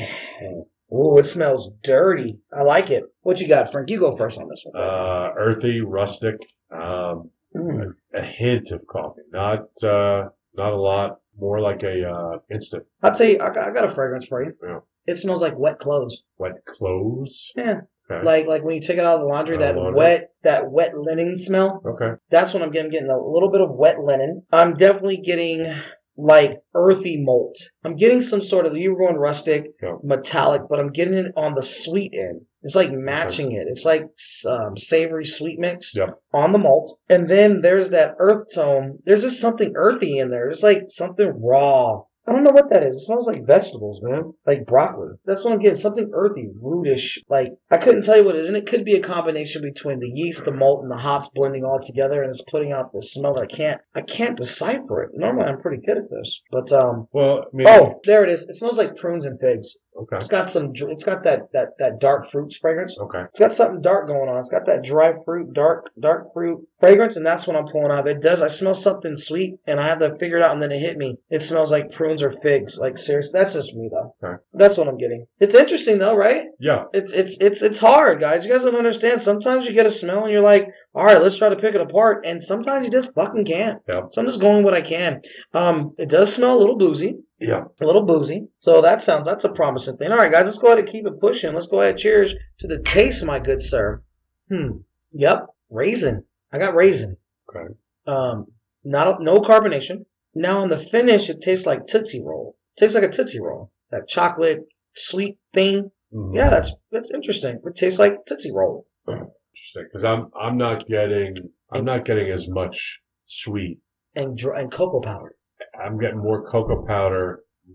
Ooh, it smells dirty. I like it. What you got, Frank? You go first on this one. Uh, earthy, rustic, um, Mm. a hint of coffee. Not uh, not a lot. More like a uh, instant I'll tell you, I got, I got a fragrance for you. Yeah. It smells like wet clothes. wet clothes. Yeah. Okay. Like like when you take it out of the laundry, Out of that the laundry. wet that wet linen smell. Okay. That's what I'm getting. Getting a little bit of wet linen. I'm definitely getting like earthy malt. I'm getting some sort of, you were going rustic, Yeah. metallic, but I'm getting it on the sweet end. It's like matching it. It's like um, savory sweet mix Yeah. on the malt. And then there's that earth tone. There's just something earthy in there. It's like something raw. I don't know what that is. It smells like vegetables, man. Like broccoli. That's what I'm getting. Something earthy, rootish. Like, I couldn't tell you what it is. And it could be a combination between the yeast, the malt, and the hops blending all together. And it's putting out this smell that I can't, I can't decipher it. Normally, I'm pretty good at this. But, um, Well, I mean, oh, there it is. It smells like prunes and figs. okay. It's got some, dr- it's got that, that, that dark fruit fragrance. Okay. It's got something dark going on. It's got that dry fruit, dark, dark fruit fragrance, and that's what I'm pulling out. It does. I smell something sweet, and I had to figure it out, and then it hit me. It smells like prunes or figs. Like seriously, that's just me though. Okay. That's what I'm getting. It's interesting though, right? Yeah. It's it's it's it's hard, guys. You guys don't understand. Sometimes you get a smell, and you're like, all right, let's try to pick it apart. And sometimes you just fucking can't. Yeah. So I'm just going what I can. Um, it does smell a little boozy. Yeah. A little boozy. So that sounds, that's a promising thing. All right, guys, let's go ahead and keep it pushing. Let's go ahead. Cheers to the taste, my good sir. Hmm. Yep. Raisin. I got raisin. Okay. Um, not no carbonation. Now on the finish, it tastes like Tootsie Roll. Tastes like a Tootsie Roll. That chocolate sweet thing. Mm-hmm. Yeah, that's that's interesting. It tastes like Tootsie Roll. Interesting, because I'm I'm not getting I'm not getting as much sweet and dry, and cocoa powder. I'm getting more cocoa powder,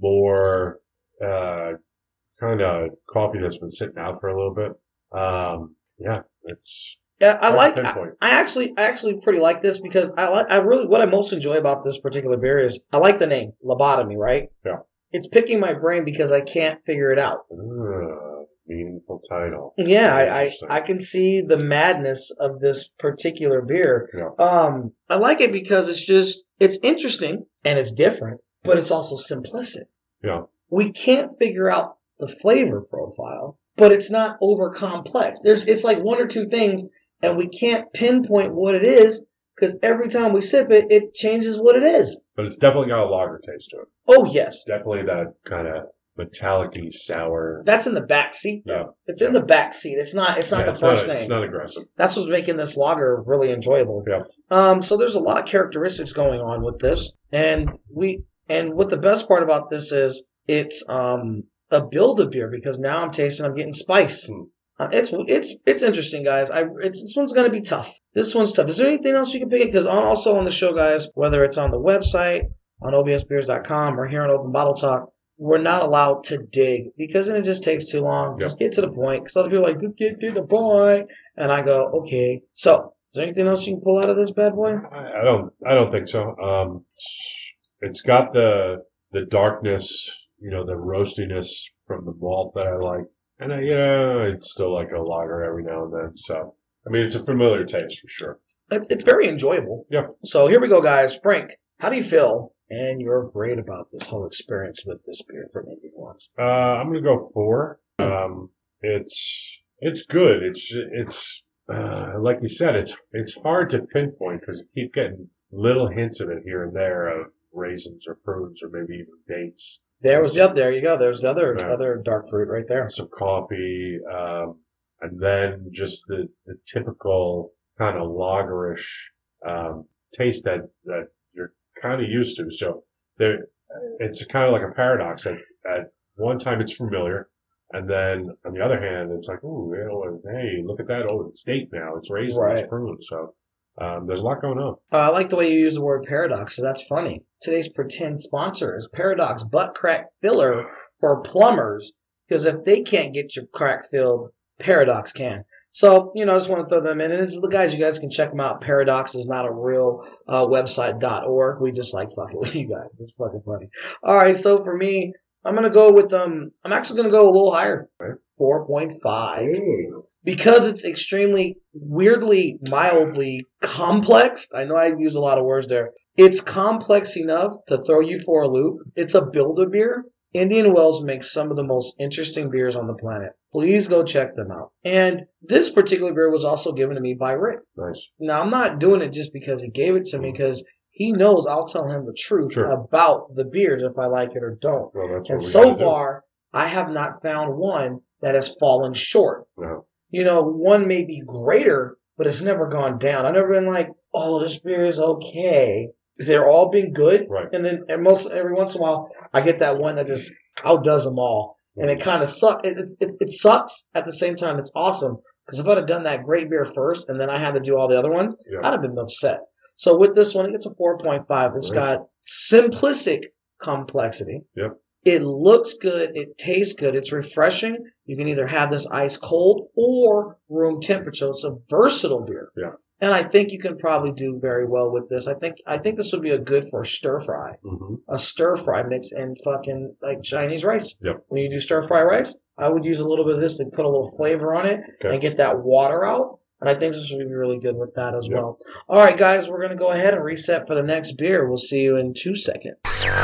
more uh, kind of coffee that's been sitting out for a little bit. Um, yeah, it's yeah. I like. I, I actually I actually pretty like this because I like. I really what I most enjoy about this particular beer is I like the name Lobotomy. Right. Yeah. It's picking my brain because I can't figure it out. Uh, meaningful title. Yeah, I, I I can see the madness of this particular beer. Yeah. Um, I like it because it's just it's interesting and it's different, but it's also simplistic. Yeah. We can't figure out the flavor profile, but it's not over complex. There's it's like one or two things, and we can't pinpoint what it is because every time we sip it, it changes what it is. But it's definitely got a lager taste to it. Oh yes, definitely that kind of metallic-y, sour. That's in the back seat, though. Yeah. It's in yeah. the back seat. It's not. It's not yeah, the it's first not, name. It's not aggressive. That's what's making this lager really enjoyable. Yeah. Um. So there's a lot of characteristics going on with this, and we and what the best part about this is it's um a build-a beer because now I'm tasting. I'm getting spice. Hmm. Uh, it's it's it's interesting, guys. I it's this one's gonna be tough. This one's tough. Is there anything else you can pick it? Because on also on the show, guys, whether it's on the website, on O B S beers dot com, or here on Open Bottle Talk, we're not allowed to dig because then it just takes too long. Yep. Just get to the point. Because other people are like, get to the point. And I go, okay. So, is there anything else you can pull out of this bad boy? I, I don't. I don't think so. Um, it's got the the darkness, you know, the roastiness from the malt that I like, and I, you know, it's still like a lager every now and then. So, I mean, it's a familiar taste for sure. It's, it's very enjoyable. Yeah. So here we go, guys. Frank, how do you feel? And you're great about this whole experience with this beer from Indian Ones. Uh, I'm gonna go four. Um, it's it's good. It's it's uh, like you said. It's it's hard to pinpoint because you keep getting little hints of it here and there of raisins or prunes or maybe even dates. There was yep. There you go. There's the other yeah. other dark fruit right there. Some coffee, um, and then just the, the typical kind of lagerish um, taste that that you're kind of used to. So there, it's kind of like a paradox. At, at one time, it's familiar, and then on the other hand, it's like, ooh, you know, hey, look at that! Oh, it's date now. It's raisin. Right. It's prune. So um, there's a lot going on. Uh, I like the way you use the word paradox. So that's funny. Today's pretend sponsor is Paradox Butt Crack Filler for plumbers. Because if they can't get your crack filled, Paradox can. So, you know, I just want to throw them in. And it's the guys, you guys can check them out. Paradox is not a real uh, website dot org. We just like fucking with you guys. It's fucking funny. All right, so for me, I'm going to go with, um, I'm actually going to go a little higher. Right. four point five. Because it's extremely, weirdly, mildly complex. I know I use a lot of words there. It's complex enough to throw you for a loop. It's a Build-A-Beer. Indian Wells makes some of the most interesting beers on the planet. Please go check them out. And this particular beer was also given to me by Rick. Nice. Now, I'm not doing it just because he gave it to me, because he knows I'll tell him the truth Sure. about the beers if I like it or don't. Well, that's And what we so gotta do. far, I have not found one that has fallen short. No. You know, one may be greater, but it's never gone down. I've never been like, oh, this beer is okay. They're all been good. Right. And then and most every once in a while, I get that one that just outdoes them all. And it kind of sucks. It, it, it, it sucks. At the same time, it's awesome. Because if I'd have done that great beer first and then I had to do all the other ones, Yeah. I'd have been upset. So with this one, it gets a four point five. It's Nice. got simplistic complexity. Yep. It looks good. It tastes good. It's refreshing. You can either have this ice cold or room temperature. It's a versatile beer. Yeah. And I think you can probably do very well with this. I think I think this would be a good for a stir fry. Mm-hmm. A stir fry mix and fucking like Chinese rice. Yep. When you do stir fry rice, I would use a little bit of this to put a little flavor on it Okay. and get that water out. And I think this will be really good with that as Yep. well. All right, guys, we're going to go ahead and reset for the next beer. We'll see you in two seconds.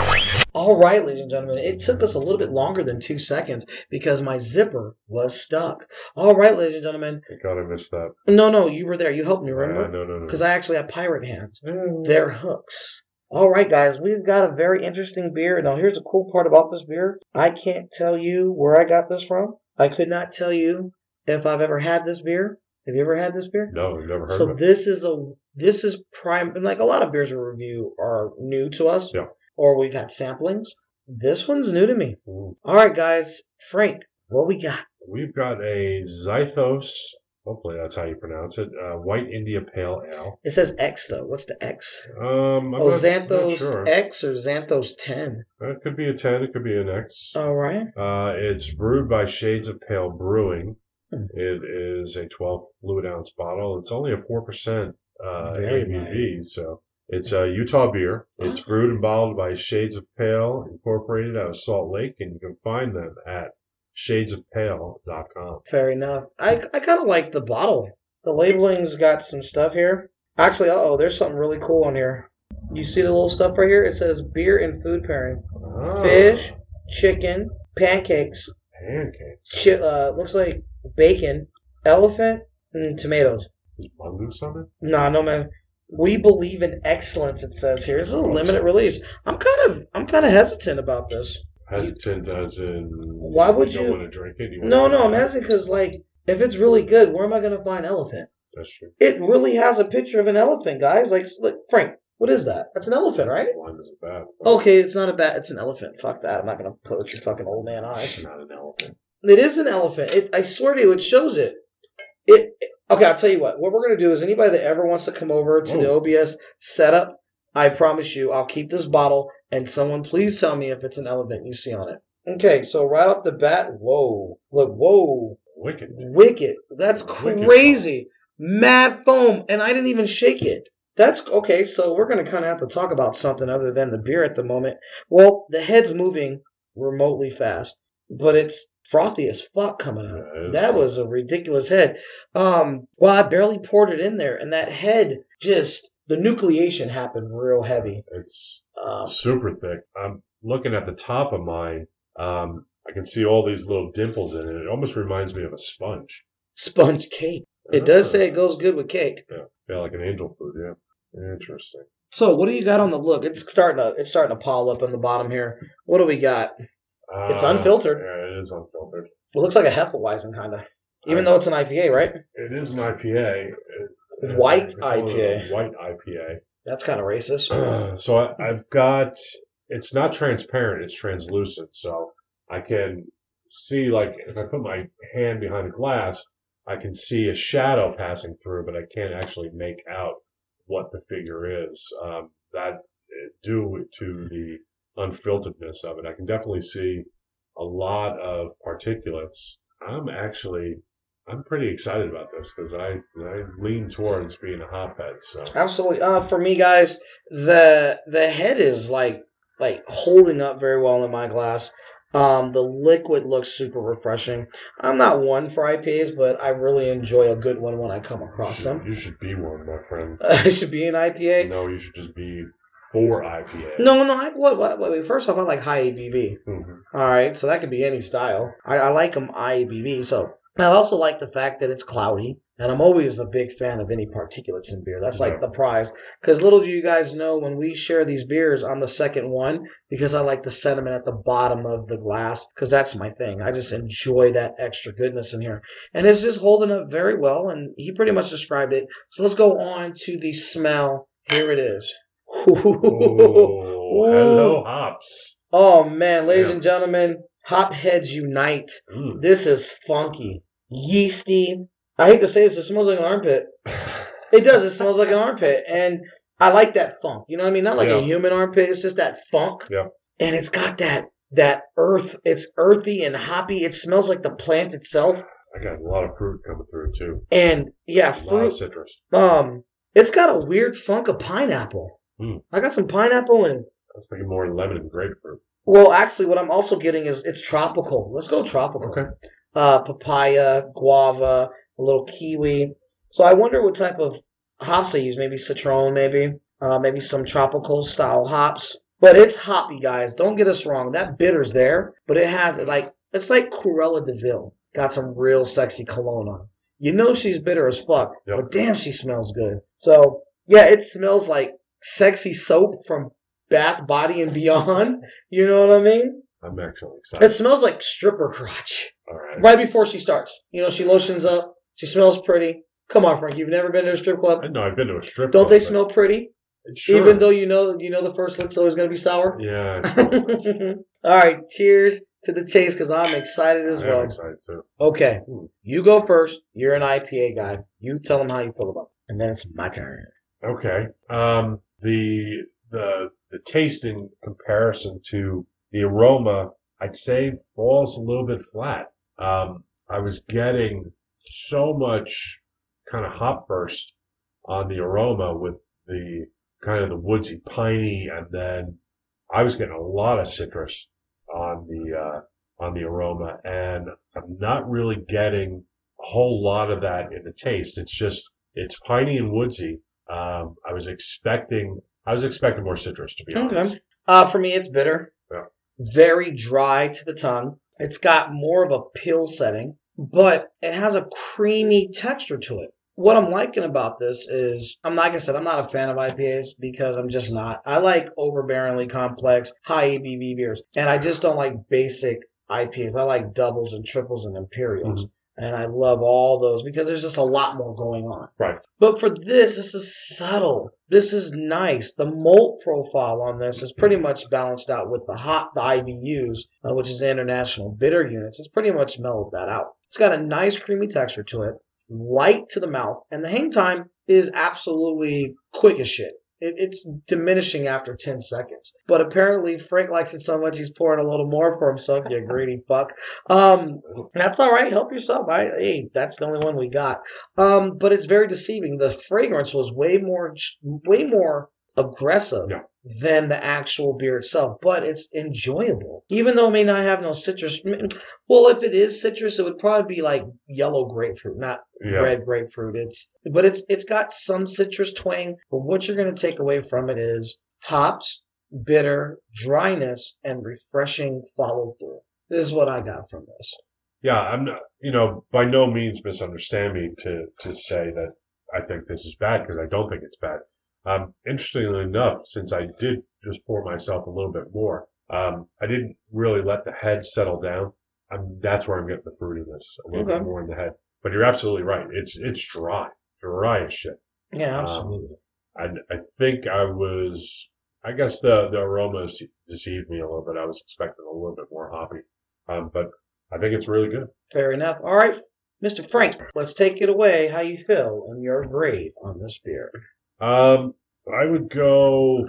All right, ladies and gentlemen, it took us a little bit longer than two seconds because my zipper was stuck. All right, ladies and gentlemen. Thank God I missed that. No, no, you were there. You helped me, Uh, remember? no, no, no. Because I actually have pirate hands. Mm. They're hooks. All right, guys, we've got a very interesting beer. Now, here's the cool part about this beer. I can't tell you where I got this from. I could not tell you if I've ever had this beer. Have you ever had this beer? No, I've never heard So of it. this is a this is prime, and like a lot of beers we review are new to us, Yeah. or we've had samplings. This one's new to me. Mm. All right, guys, Frank, what we got? We've got a Zythos, hopefully that's how you pronounce it, uh, White India Pale Ale. It says X though. What's the X? Um, I'm oh, not, Xanthos not sure. X or Xanthos ten. It could be a ten, it could be an X. All right. Uh, it's brewed by Shades of Pale Brewing. Hmm. It is a twelve fluid ounce bottle. It's only a four percent uh, Very A B V, so it's a Utah beer. It's brewed and bottled by Shades of Pale, incorporated out of Salt Lake, and you can find them at shades of pale dot com. Fair enough. I I kind of like the bottle. The labeling's got some stuff here. Actually, uh oh, there's something really cool on here. You see the little stuff right here? It says beer and food pairing. Oh, Fish, chicken, pancakes. pancakes. Chi- uh, looks like bacon, elephant, and tomatoes. Is mongoose on it? Nah, no man. We believe in excellence. It says here. This is a limited release. I'm kind of, I'm kind of hesitant about this. Hesitant as in Why would you don't you- want to drink it? You No, wanna no, I'm drink it? hesitant because like, if it's really good, where am I gonna find elephant? That's true. It really has a picture of an elephant, guys. Like, look, Frank, what is that? That's an elephant, right? Wine isn't bad. Okay, it's not a bat. It's an elephant. Fuck that. I'm not gonna poach your fucking old man eyes. It's not an elephant. It is an elephant. It, I swear to you, it shows it. It. it- Okay, I'll tell you what. What we're gonna do is anybody that ever wants to come over to the Whoa. O B S setup, I promise you, I'll keep this bottle, and someone please tell me if it's an elephant you see on it. Okay, so right off the bat, whoa, look, whoa, Wicked. wicked. That's Wicked. crazy. Mad foam, and I didn't even shake it. That's okay. So we're gonna kind of have to talk about something other than the beer at the moment. Well, the head's moving remotely fast, but it's frothy as fuck coming out. Yeah, it is That frothy. was a ridiculous head. Um, well, I barely poured it in there, and that head just the nucleation happened real heavy. It's Um, super thick. I'm looking at the top of mine. Um, I can see all these little dimples in it. It almost reminds me of a sponge. sponge cake. It does Ah. say it goes good with cake. Yeah, yeah, like an angel food. Yeah, interesting. So, what do you got on the look? It's starting to it's starting to pile up on the bottom here. What do we got? It's Uh, unfiltered. Yeah, it is unfiltered. It looks like a Hefeweizen kind of, even I- though it's an I P A, right? It is an I P A. It- it- White they call it a I P A. White I P A. That's kind of racist. Uh, so I, I've got. It's not transparent. It's translucent. So I can see, like, if I put my hand behind a glass, I can see a shadow passing through, but I can't actually make out what the figure is. Um, that due to the unfilteredness of it, I can definitely see a lot of particulates. I'm actually, I'm pretty excited about this because I, I lean towards being a hotbed. So Absolutely. Uh, for me, guys, the the head is like like holding up very well in my glass. Um, the liquid looks super refreshing. I'm not one for I P As, but I really enjoy a good one when I come you across should, them. you should be one, my friend. I should be an I P A. No, you should just be for I P A. No, no. I, what, what, wait, first off, I like high A B V. Mhm. All right, so that could be any style. I, I like them I A B V. So I also like the fact that it's cloudy, and I'm always a big fan of any particulates in beer. That's like Yeah. the prize. Because little do you guys know, when we share these beers, I'm the second one because I like the sediment at the bottom of the glass because that's my thing. I just enjoy that extra goodness in here, and it's just holding up very well. And he pretty much described it. So let's go on to the smell. Here it is. Oh, hello, hops. Oh man, ladies Yeah. and gentlemen, hop heads unite. Mm. This is funky, yeasty. I hate to say this, it smells like an armpit. It does. It smells like an armpit, and I like that funk. You know what I mean? Not like Yeah. a human armpit. It's just that funk. Yeah. And it's got that that earth. It's earthy and hoppy. It smells like the plant itself. I got a lot of fruit coming through too. And yeah, A lot of fruit. citrus. Um, it's got a weird funk of pineapple. Mm. I got some pineapple and. I was thinking more lemon and grapefruit. Well, actually, what I'm also getting is it's tropical. Let's go tropical. Okay. Uh, papaya, guava, a little kiwi, So I wonder what type of hops they use. Maybe Citron, maybe. Uh, maybe some tropical style hops. But it's hoppy, guys. Don't get us wrong. That bitter's there, but it has, like, it's like Cruella de Vil. Got some real sexy cologne on. You know she's bitter as fuck, Yep. but damn, she smells good. So, yeah, it smells like sexy soap from Bath, Body, and Beyond. You know what I mean? I'm actually excited. It smells like stripper crotch. All right. Right before she starts. You know, she lotions up. She smells pretty. Come on, Frank. You've never been to a strip club? I know I've been to a strip Don't club. they but- smell pretty? Sure. Even though you know you know the first lick's always going to be sour? Yeah. I suppose so. All right. Cheers to the taste because I'm excited as I well. am excited too. Okay. Hmm. You go first. You're an I P A guy. You tell them how you feel about it. And then it's my turn. Okay. Um, the the the taste in comparison to the aroma, I'd say falls a little bit flat. Um, I was getting so much kind of hop burst on the aroma with the kind of the woodsy piney, and then I was getting a lot of citrus on the uh, on the aroma, and I'm not really getting a whole lot of that in the taste. It's just it's piney and woodsy. Um, I was expecting I was expecting more citrus, to be honest. Okay. Uh, for me, it's bitter. Yeah. Very dry to the tongue. It's got more of a pill setting, but it has a creamy texture to it. What I'm liking about this is, I'm like I said, I'm not a fan of I P As because I'm just not. I like overbearingly complex, high A B V beers, and I just don't like basic I P As. I like doubles and triples and imperials, Mm-hmm. and I love all those because there's just a lot more going on. Right. But for this, this is subtle. This is nice. The malt profile on this is pretty much balanced out with the hot, the I B Us, uh, which is the International Bitter Units. It's pretty much mellowed that out. It's got a nice creamy texture to it, light to the mouth, and the hang time is absolutely quick as shit. It, it's diminishing after ten seconds. But apparently Frank likes it so much he's pouring a little more for himself, you greedy fuck. Um, that's all right. Help yourself. I, hey, that's the only one we got. Um, but it's very deceiving. The fragrance was way more, way more aggressive Yeah. than the actual beer itself, but it's enjoyable. Even though it may not have no citrus. Well, if it is citrus, it would probably be like yellow grapefruit, not Yeah. red grapefruit. It's but it's it's got some citrus twang. But what you're going to take away from it is hops, bitter, dryness, and refreshing follow through. This is what I got from this. Yeah, I'm not, you know, by no means misunderstand me to, to say that I think this is bad, because I don't think it's bad. Um, interestingly enough, since I did just pour myself a little bit more, um, I didn't really let the head settle down. I'm, that's where I'm getting the fruitiness a little Okay. bit more in the head. But you're absolutely right. It's it's dry, dry as shit. Yeah, Um, absolutely. I I think I was, I guess the the aroma deceived me a little bit. I was expecting a little bit more hoppy, um, but I think it's really good. Fair enough. All right, Mister Frank, let's take it away. How you feel and your grade on this beer? Um, I would go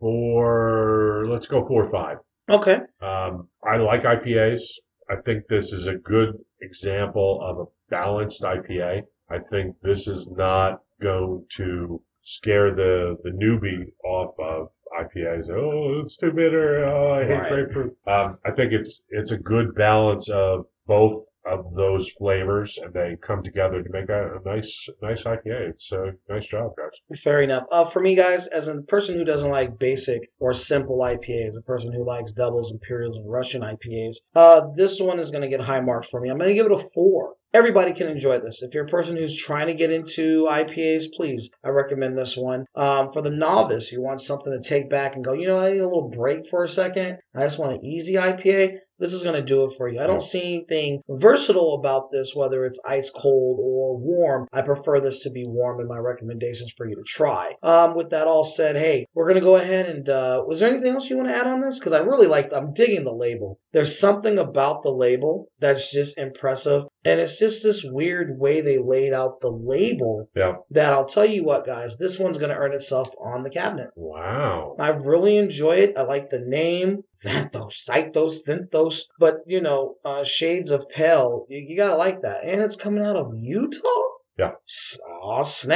for, let's go four or five. Okay. Um, I like I P As. I think this is a good example of a balanced I P A. I think this is not going to scare the, the newbie off of I P As. Oh, it's too bitter. Oh, I hate Right. grapefruit. Um, I think it's it's a good balance of both of those flavors, and they come together to make a, a nice nice I P A. So nice job, guys. Fair enough. Uh, for me, guys, as a person who doesn't like basic or simple I P As, a person who likes doubles, imperials, and Russian I P As, uh, this one is going to get high marks for me. I'm going to give it a four. Everybody can enjoy this. If you're a person who's trying to get into I P As, please, I recommend this one. Um, for the novice, you want something to take back and go, you know, I need a little break for a second. I just want an easy I P A. This is going to do it for you. I don't see anything versatile about this, whether it's ice cold or warm. I prefer this to be warm in my recommendations for you to try. Um, with that all said, hey, we're going to go ahead and, uh, was there anything else you want to add on this? Because I really like, I'm digging the label. There's something about the label that's just impressive. And it's just this weird way they laid out the label Yeah. that I'll tell you what, guys, this one's going to earn itself on the cabinet. Wow. I really enjoy it. I like the name, Vanthos, Cythos, Vinthos, but, you know, uh, shades of pale. You, you got to like that. And it's coming out of Utah? Yeah. Oh, snap.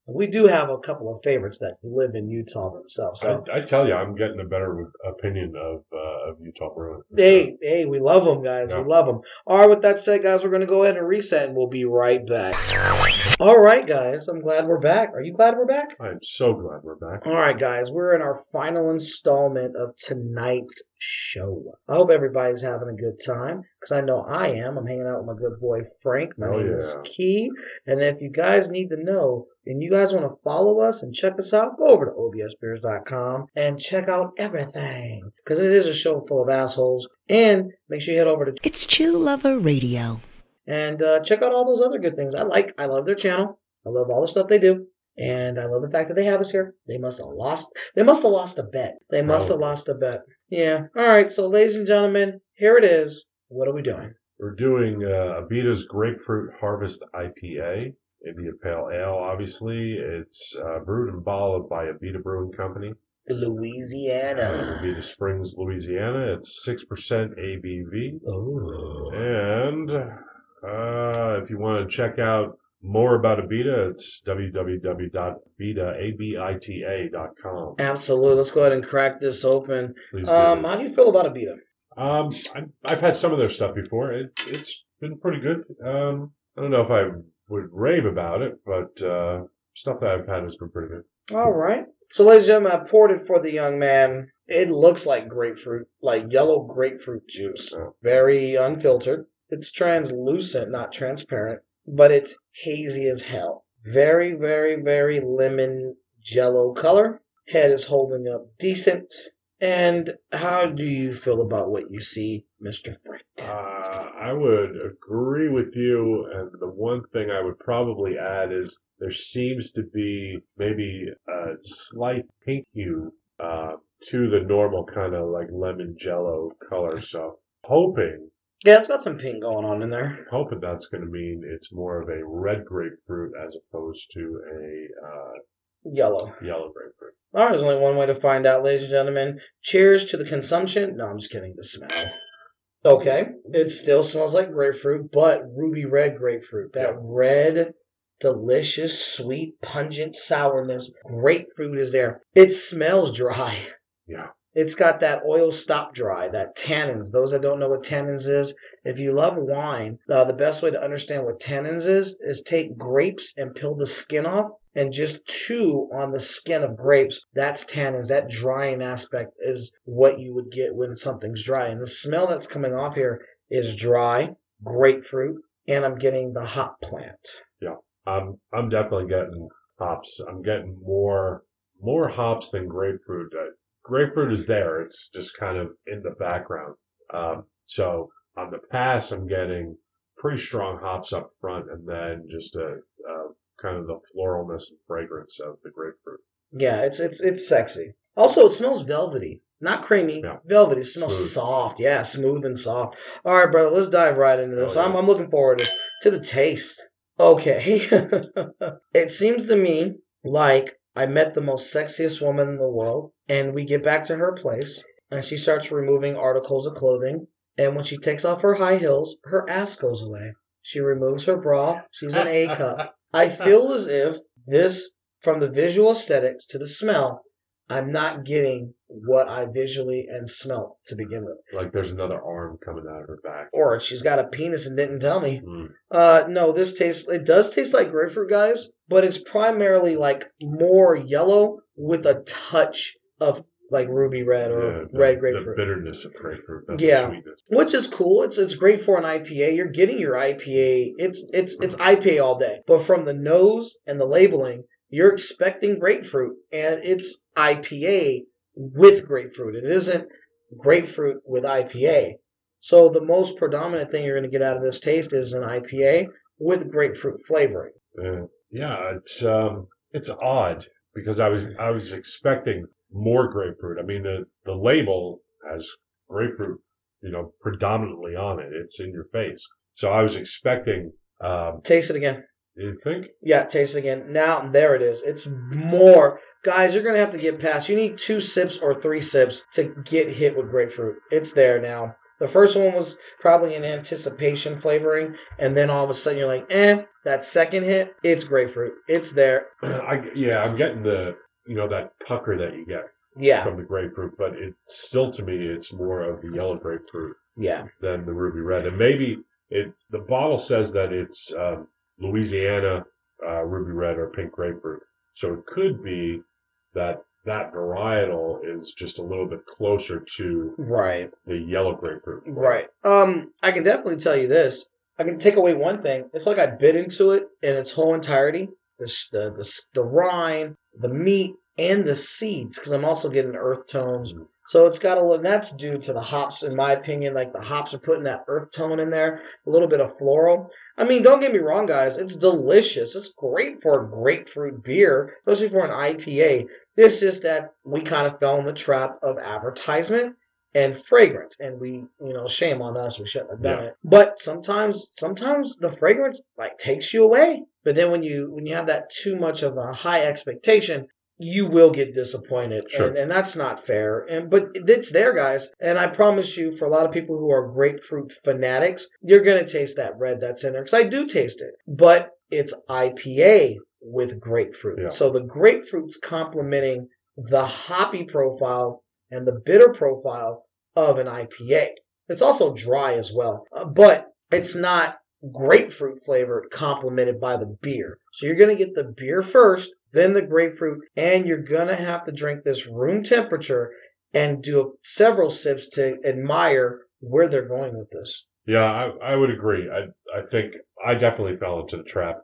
We do have a couple of favorites that live in Utah themselves. So I, I tell you, I'm getting a better opinion of uh, of Utah Brewing. Hey, hey, we love them, guys. Yeah. We love them. All right, with that said, guys, we're going to go ahead and reset, and we'll be right back. All right, guys, I'm glad we're back. Are you glad we're back? I'm so glad we're back. All right, guys, we're in our final installment of tonight's show. I hope everybody's having a good time, because I know I am. I'm hanging out with my good boy, Frank. My Oh, name yeah. is Key, and if you guys need to know, and you guys want to follow us and check us out, go over to O B S beers dot com and check out everything, because it is a show full of assholes. And make sure you head over to It's Chill Lover Radio. and uh, check out all those other good things. I like, I love their channel. I love all the stuff they do. And I love the fact that they have us here. They must have lost. They must have lost a bet. They must have Probably. lost a bet. Yeah. All right. So, ladies and gentlemen, here it is. What are we doing? We're doing uh, Abita's Grapefruit Harvest I P A, India Pale Ale, obviously. It's uh, brewed and bottled by Abita Brewing Company. Louisiana. Abita Springs, Louisiana. It's six percent A B V. Oh. And uh, if you want to check out more about Abita, it's w w w dot abita dot com. Absolutely. Let's go ahead and crack this open. Please Um, do. how do you feel about Abita? Um, I, I've had some of their stuff before. It, it's been pretty good. Um, I don't know if I would rave about it, but uh, stuff that I've had has been pretty good. All right. So, ladies and gentlemen, I poured it for the young man. It looks like grapefruit, like yellow grapefruit juice. Very unfiltered. It's translucent, not transparent, but it's hazy as hell. Very, very, very lemon jello color. Head is holding up decent. And how do you feel about what you see, Mister Frank? Uh, I would agree with you, and the one thing I would probably add is there seems to be maybe a slight pink hue uh, to the normal kind of like lemon jello color. So hoping, Yeah, it's got some pink going on in there. hoping that's going to mean it's more of a red grapefruit as opposed to a uh, Yellow. yellow grapefruit. All right, there's only one way to find out, ladies and gentlemen. Cheers to the consumption. No, I'm just kidding. The smell. Okay, it still smells like grapefruit, but ruby red grapefruit. That Yeah. red, delicious, sweet, pungent sourness. Grapefruit is there. It smells dry. Yeah. It's got that oil stop dry, that tannins. Those that don't know what tannins is, if you love wine, uh, the best way to understand what tannins is, is take grapes and peel the skin off and just chew on the skin of grapes. That's tannins. That drying aspect is what you would get when something's dry. And the smell that's coming off here is dry, grapefruit, and I'm getting the hop plant. I'm I'm definitely getting hops. I'm getting more more hops than grapefruit. Uh, grapefruit is there. It's just kind of in the background. Um, so on the pass, I'm getting pretty strong hops up front, and then just a, a kind of the floralness and fragrance of the grapefruit. Yeah, it's it's it's sexy. Also, it smells velvety. Not creamy, Yeah. velvety. It smells Smooth. soft. Yeah, smooth and soft. All right, brother, let's dive right into this. Oh, yeah. I'm, I'm looking forward to, to the taste. Okay. It seems to me like I met the most sexiest woman in the world, and we get back to her place, and she starts removing articles of clothing, and when she takes off her high heels, her ass goes away. She removes her bra. She's an A cup. I feel as if this, from the visual aesthetics to the smell, I'm not getting what I visually and smell to begin with. Like there's another arm coming out of her back. Or she's got a penis and didn't tell me. Mm. Uh, no, this tastes, it does taste like grapefruit, guys, but it's primarily like more yellow with a touch of like ruby red or Yeah, the, red the grapefruit. bitterness of grapefruit. That's Yeah. the sweetness. Which is cool. It's it's great for an I P A. You're getting your I P A. It's it's it's I P A all day. But from the nose and the labeling, you're expecting grapefruit, and it's I P A with grapefruit. It isn't grapefruit with I P A. So the most predominant thing you're going to get out of this taste is an I P A with grapefruit flavoring. Uh, yeah, it's um, it's odd because I was I was expecting more grapefruit. I mean, the the label has grapefruit, you know, predominantly on it. It's in your face. So I was expecting. Um, Taste it again. you think? Yeah, taste it again. Now, there it is. It's more. Guys, you're going to have to get past. You need two sips or three sips to get hit with grapefruit. It's there now. The first one was probably an anticipation flavoring, and then all of a sudden you're like, eh, that second hit, it's grapefruit. It's there. I, yeah, I'm getting the, you know, that pucker that you get Yeah. from the grapefruit, but it still, to me, it's more of the yellow grapefruit Yeah. than the ruby red. And maybe it the bottle says that it's um, Louisiana uh, ruby red or pink grapefruit. So it could be that that varietal is just a little bit closer to Right. the yellow grapefruit. Right. Um, I can definitely tell you this. I can take away one thing. It's like I bit into it in its whole entirety. The the the, the rind, the meat, and the seeds, because I'm also getting earth tones. So it's got a little, and that's due to the hops, in my opinion. Like the hops are putting that earth tone in there, a little bit of floral. I mean, don't get me wrong, guys. It's delicious. It's great for a grapefruit beer, especially for an I P A. It's just that we kind of fell in the trap of advertisement and fragrance, and we, you know, shame on us. We shouldn't have done Yeah. it. But sometimes, sometimes the fragrance like takes you away. But then when you when you have that too much of a high expectation, you will get disappointed, Sure. and, and that's not fair. And but it's there, guys. And I promise you, for a lot of people who are grapefruit fanatics, you're gonna taste that red that's in there, because I do taste it. But it's I P A with grapefruit, Yeah. so the grapefruit's complementing the hoppy profile and the bitter profile of an I P A. It's also dry as well, uh, but it's not grapefruit flavored complemented by the beer. So you're going to get the beer first, then the grapefruit, and you're going to have to drink this room temperature and do several sips to admire where they're going with this. Yeah, I, I would agree. I I think I definitely fell into the trap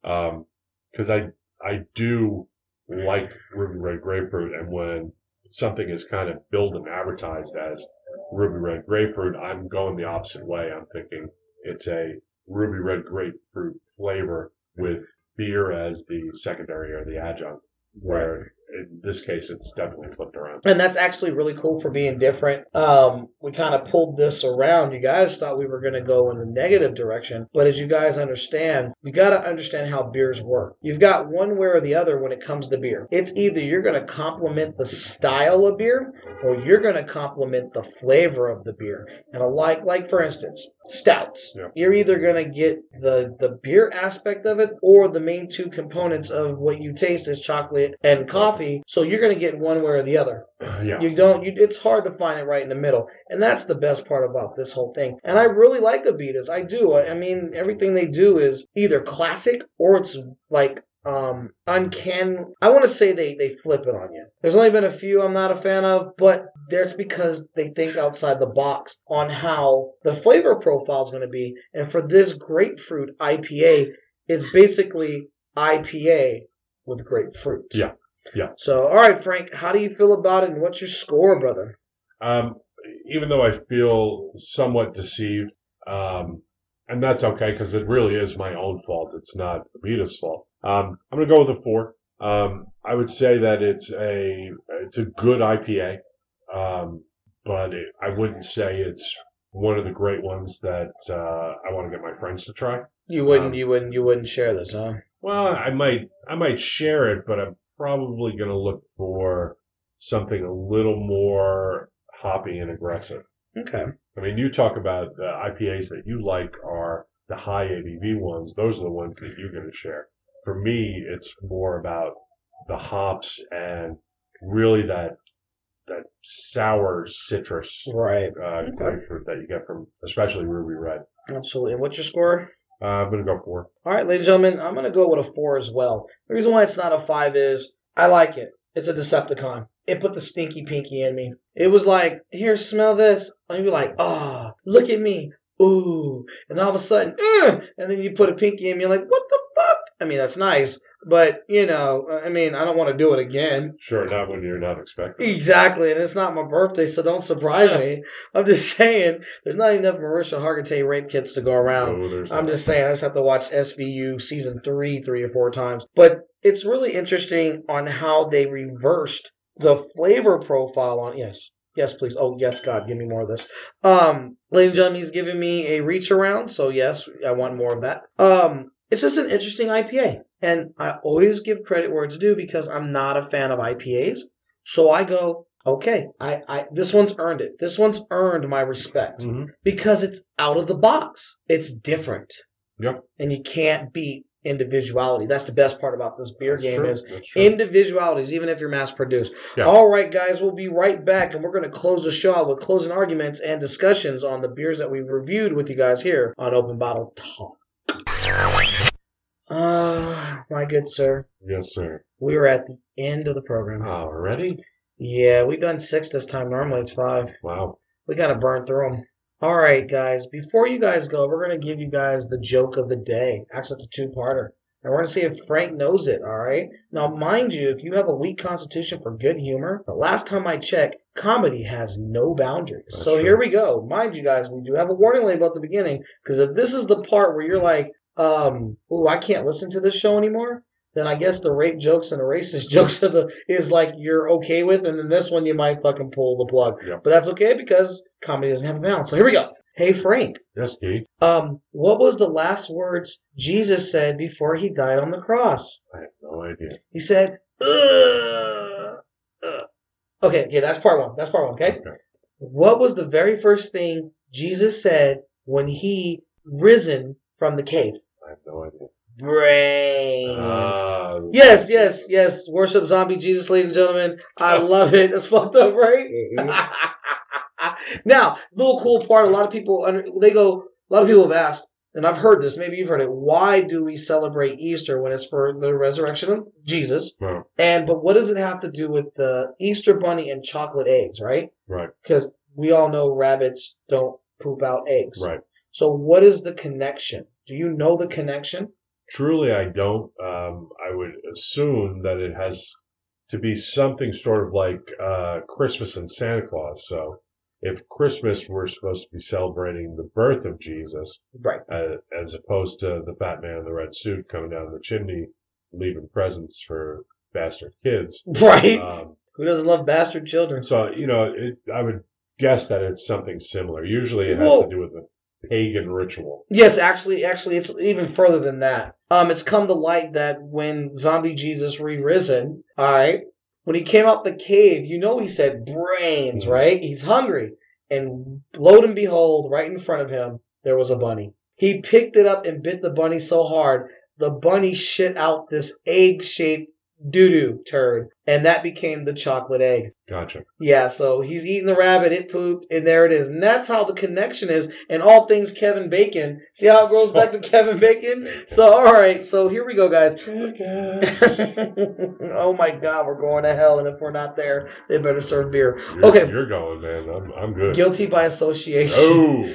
because I I do like ruby red grapefruit, and when something is kind of billed and advertised as ruby red grapefruit, I'm going the opposite way. I'm thinking it's a ruby red grapefruit flavor with beer as the secondary or the adjunct, where in this case it's definitely flipped around. And that's actually really cool for being different. Um, we kind of pulled this around. You guys thought we were going to go in the negative direction, but as you guys understand, you got to understand how beers work. You've got one way or the other when it comes to beer. It's either you're going to complement the style of beer, or you're going to complement the flavor of the beer. And a like, like for instance, stouts. Yeah. You're either going to get the the beer aspect of it, or the main two components of what you taste is chocolate and coffee. So you're going to get one way or the other. Yeah. You don't. You, it's hard to find it right in the middle, and that's the best part about this whole thing. And I really like Abitas. I do. I, I mean, everything they do is either classic or it's like um uncanny. I want to say they they flip it on you. There's only been a few I'm not a fan of, but that's because they think outside the box on how the flavor profile is going to be. And for this grapefruit I P A, it's basically I P A with grapefruit. Yeah. Yeah. So, all right, Frank, how do you feel about it, and what's your score, brother? Um, even though I feel somewhat deceived, um, and that's okay because it really is my own fault. It's not Abita's fault. Um, I'm going to go with a four. Um, I would say that it's a it's a good I P A, um, but it, I wouldn't say it's one of the great ones that uh, I want to get my friends to try. You wouldn't, Um, you wouldn't, you wouldn't share this, huh? Well, I might I might share it, but I'm probably going to look for something a little more hoppy and aggressive. Okay. I mean, you talk about the I P As that you like are the high A B V ones. Those are the ones that you're going to share. For me, it's more about the hops and really that that sour citrus Right. uh, grapefruit that you get from especially Ruby Red. Absolutely. And what's your score? Uh, I'm going to go four. All right, ladies and gentlemen, I'm going to go with a four as well. The reason why it's not a five is I like it. It's a Decepticon. It put the stinky pinky in me. It was like, here, smell this. And you'd be like, oh, look at me. Ooh. And all of a sudden, Ugh! And then you put a pinky in me, you're like, what the fuck? I mean, that's nice. But, you know, I mean, I don't want to do it again. Sure, not when you're not expecting. Exactly, and it's not my birthday, so don't surprise me. I'm just saying, there's not enough Marisha Hargitay rape kits to go around. No, there's I'm not. just saying, I just have to watch S V U season three three or four times. But it's really interesting on how they reversed the flavor profile on, yes, yes, please. Oh, yes, God, give me more of this. Um, ladies and gentlemen, he's giving me a reach around, so yes, I want more of that. Um, it's just an interesting I P A. And I always give credit where it's due because I'm not a fan of I P As. So I go, Okay, I, I this one's earned it. This one's earned my respect Mm-hmm. because it's out of the box. It's different. Yep. And you can't beat individuality. That's the best part about this beer That's game true. is That's true. individualities, even if you're mass produced. Yeah. All right, guys, we'll be right back, and we're going to close the show out with closing arguments and discussions on the beers that we've reviewed with you guys here on Open Bottle Talk. Ah, uh, my good sir. Yes, sir. We are at the end of the program. Already? Yeah, we've done six this time. Normally it's five. Wow. We got to burn through them. All right, guys. Before you guys go, we're going to give you guys the joke of the day. Actually, it's a two-parter. And we're going to see if Frank knows it, all right? Now, mind you, if you have a weak constitution for good humor, the last time I checked, comedy has no boundaries. That's so true. Here we go. Mind you, guys, we do have a warning label at the beginning, because if this is the part where you're like, um, ooh, I can't listen to this show anymore, then I guess the rape jokes and the racist jokes are the is like you're okay with, and then this one you might fucking pull the plug. Yep. But that's okay because comedy doesn't have a balance. So here we go. Hey, Frank. Yes, Keith. Um, what was the last words Jesus said before he died on the cross? I have no idea. He said, ugh, ugh. Okay, yeah, that's part one. That's part one, okay? Okay. What was the very first thing Jesus said when he risen from the cave? I have no idea. Brains. Uh, Yes, yes, yes. Worship zombie Jesus, ladies and gentlemen. I love it. That's fucked up, right? Now, little cool part. A lot of people under, they go. A lot of people have asked, and I've heard this. Maybe you've heard it. Why do we celebrate Easter when it's for the resurrection of Jesus? Well, And but what does it have to do with the Easter bunny and chocolate eggs? Right? right, Because we all know rabbits don't poop out eggs. right. So what is the connection? Do you know the connection? Truly, I don't. Um, I would assume that it has to be something sort of like uh, Christmas and Santa Claus. So, if Christmas we're supposed to be celebrating the birth of Jesus, Right. uh, as opposed to the fat man in the red suit coming down the chimney, leaving presents for bastard kids. Right. Um, Who doesn't love bastard children? so, you know, it, I would guess that it's something similar. Usually, it has Well- to do with the pagan ritual. Yes, actually, actually, it's even further than that. Um, it's come to light that when zombie Jesus re-risen, all right, when he came out the cave, you know he said brains, Mhm. right? He's hungry. And lo and behold, right in front of him, there was a bunny. He picked it up and bit the bunny so hard, the bunny shit out this egg-shaped doo-doo turd. And that became the chocolate egg. Gotcha. Yeah, so he's eating the rabbit, it pooped, and there it is. And that's how the connection is. And all things Kevin Bacon. See how it goes back to Kevin Bacon? So, all right, so here we go, guys. Oh, my God, we're going to hell. And if we're not there, they better serve beer. You're, Okay. You're going, man. I'm, I'm good. Guilty by association. Oh.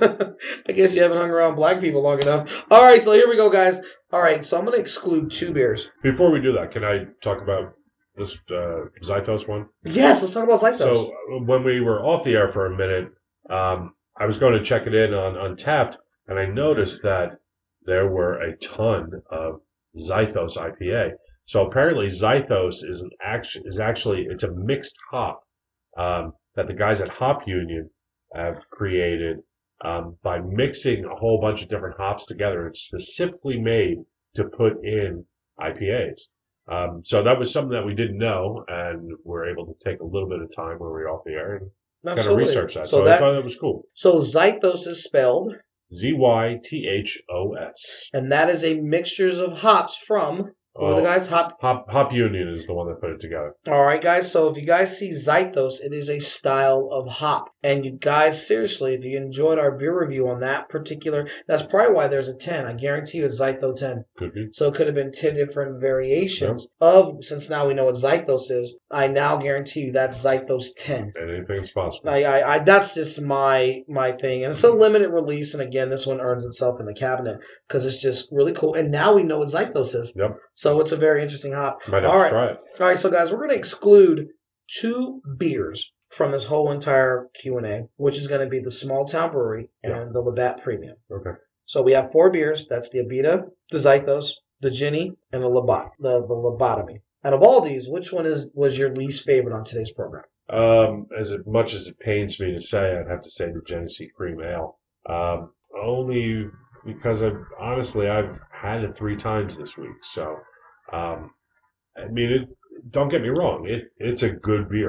I guess you haven't hung around black people long enough. All right, so here we go, guys. All right, so I'm going to exclude two beers. Before we do that, can I talk about this uh, Zythos one? Yes, let's talk about Zythos. So uh, when we were off the air for a minute, um, I was going to check it in on Untapped, and I noticed that there were a ton of Zythos I P A. So apparently Zythos is an action is actually it's a mixed hop um, that the guys at Hop Union have created um, by mixing a whole bunch of different hops together. It's specifically made to put in I P As. Um, so that was something that we didn't know, and we're able to take a little bit of time when we were off the air and kind of Absolutely. research that. So So, that- I thought that was cool. So Zythos is spelled, Z Y T H O S. and that is a mixtures of hops from, what are the Oh, guys? Hop. Hop, Hop Union is the one that put it together. All right, guys. So if you guys see Zythos, it is a style of hop. And you guys, seriously, if you enjoyed our beer review on that particular, that's probably why there's a ten. I guarantee you it's Zytho ten. Could be. So it could have been ten different variations of, since now we know what Zythos is, I now guarantee you that's Zythos ten. Anything's possible. I, I, I, that's just my my thing, and it's a limited release. And again, this one earns itself in the cabinet because it's just really cool. And now we know what Zythos is, Yep. so it's a very interesting hop. Might have All to right, try it. all right. So guys, we're going to exclude two beers from this whole entire Q and A, which is going to be the Small Town Brewery and Yeah. the Labatt Premium. Okay. So we have four beers. That's the Abita, the Zythos, the Ginny, and the Labatt, the the Lobotomy. And of all these, which one is was your least favorite on today's program? Um, as much as it pains me to say, I'd have to say the Genesee Cream Ale. Um, only because I've, honestly, I've had it three times this week. So, um, I mean, it, don't get me wrong. It, it's a good beer.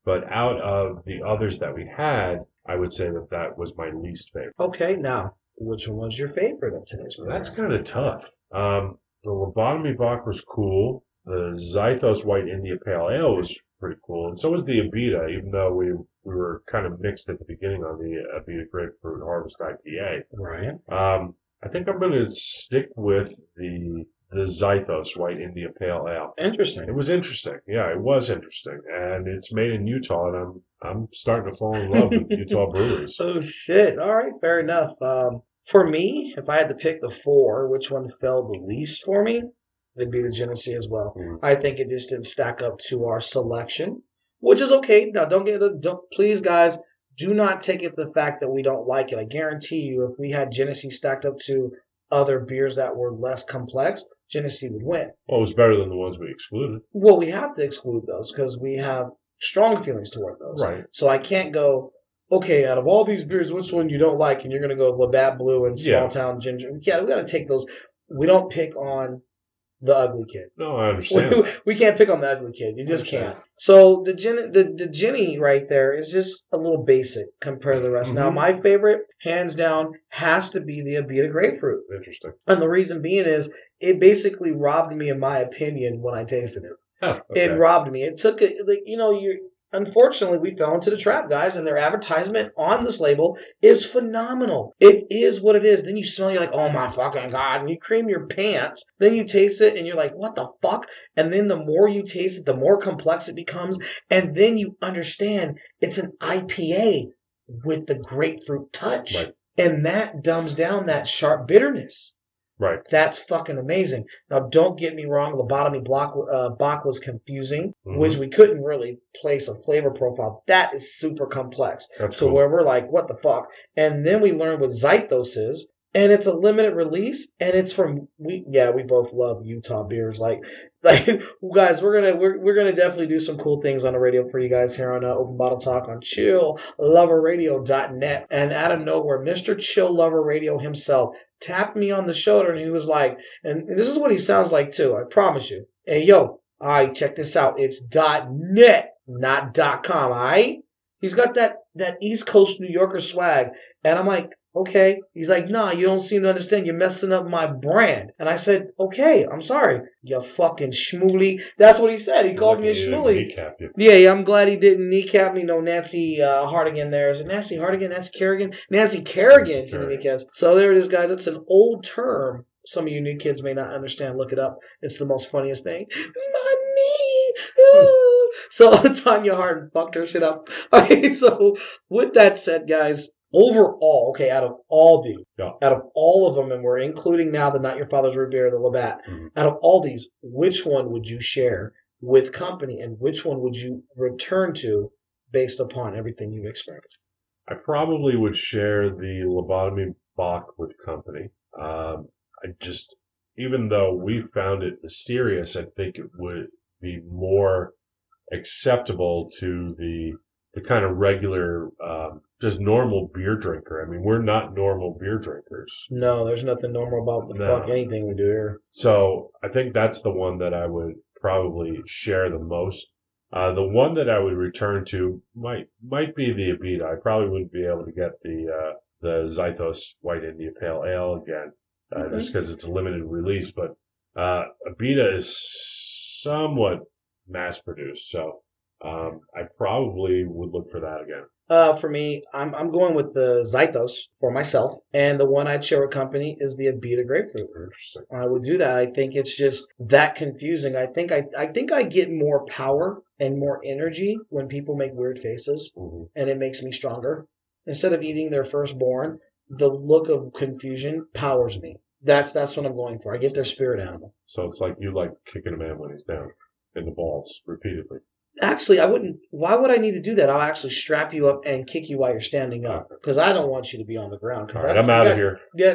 But out of the others that we had, I would say that that was my least favorite. Okay, now, which one was your favorite of today's program? That's kind of tough. Um, the Lobotomy Bach was cool. The Zythos White India Pale Ale was pretty cool. And so was the Abita, even though we we were kind of mixed at the beginning on the Abita Grapefruit Harvest I P A. Right. Um, I think I'm going to stick with the the Zythos White India Pale Ale. Interesting. It was interesting. Yeah, it was interesting. And it's made in Utah, and I'm I'm starting to fall in love with Utah breweries. Oh, shit. All right, fair enough. Um, for me, if I had to pick the four, which one fell the least for me, it'd be the Genesee as well. Mm. I think it just didn't stack up to our selection, which is okay. Now, don't get don't please, guys, do not take it the fact that we don't like it. I guarantee you, if we had Genesee stacked up to other beers that were less complex, Genesee would win. Well, it was better than the ones we excluded. Well, we have to exclude those because we have strong feelings toward those. Right. So I can't go, okay, out of all these beers, which one you don't like? And you're going to go Labatt Blue and Small Yeah. Town Ginger. Yeah, we got to take those. We don't pick on the ugly kid. No, I understand. We, we can't pick on the ugly kid. You just Understand. can't. So the Gen, the the Jenny right there is just a little basic compared to the rest. Now Mhm. my favorite, hands down, has to be the Abita Grapefruit, Interesting. and the reason being is it basically robbed me, in my opinion, when I tasted it. Oh, okay. It robbed me. It took it. Like, you know, you. Unfortunately, we fell into the trap, guys, and their advertisement on this label is phenomenal. It is what it is. Then you smell, you're like, oh my fucking God, and you cream your pants. Then you taste it, and you're like, what the fuck? And then the more you taste it, the more complex it becomes, and then you understand it's an I P A with the grapefruit touch. Right. And that dumbs down that sharp bitterness. Right. That's fucking amazing. Now, don't get me wrong. Lobotomy Block, uh, Bach was confusing, Mhm. which we couldn't really place a flavor profile. That is super complex. That's So cool. where we're like, what the fuck? And then we learned what Zythos is, and it's a limited release, and it's from we. Yeah, we both love Utah beers. Like, like guys, we're gonna we're we're gonna definitely do some cool things on the radio for you guys here on uh, Open Bottle Talk on chill lover radio dot net. And out of nowhere, Mister Chill Lover Radio himself tapped me on the shoulder, and he was like, and this is what he sounds like too, I promise you. Hey, yo, all right, check this out. It's .net, not .com, all right? He's got that, that East Coast New Yorker swag. And I'm like, okay. He's like, nah, you don't seem to understand. You're messing up my brand. And I said, okay, I'm sorry. You fucking schmooly. That's what he said. He called me a Lucky he didn't schmooly. kneecap you. Yeah, yeah, I'm glad he didn't kneecap me. No Nancy uh, Hardigan there. Is it Nancy Hardigan? Nancy Kerrigan? Nancy Kerrigan Nancy to the Kerrigan. kneecaps. So there it is, guys. That's an old term. Some of you new kids may not understand. Look it up. It's the most funniest thing. My knee. Ooh. So Tanya Hardin fucked her shit up. Okay, so with that said, guys, overall, okay, out of all these, Yeah. out of all of them, and we're including now the Not Your Father's Root Beer, the Labatt, Mhm. out of all these, which one would you share with company, and which one would you return to based upon everything you've experienced? I probably would share the Lobotomy Bach with company. Um, I just, even though we found it mysterious, I think it would be more acceptable to the the kind of regular, um, just normal beer drinker. I mean, we're not normal beer drinkers. No, there's nothing normal about the No. fuck anything we do here. So I think that's the one that I would probably share the most. Uh, the one that I would return to might might be the Abita. I probably wouldn't be able to get the uh, the Zythos White India Pale Ale again, uh, Okay. just because it's a limited release. But uh, Abita is somewhat mass produced, so um, I probably would look for that again. Uh, for me, I'm I'm going with the Zythos for myself, and the one I'd share with company is the Abita Grapefruit. Interesting. I would do that. I think it's just that confusing. I think I I think I get more power and more energy when people make weird faces, hmm and it makes me stronger. Instead of eating their firstborn, the look of confusion powers me. That's that's what I'm going for. I get their spirit animal. So it's like you like kicking a man when he's down in the balls repeatedly. Actually, I wouldn't. Why would I need to do that? I'll actually strap you up and kick you while you're standing up because I don't want you to be on the ground. All right, I'm out of here. Yeah.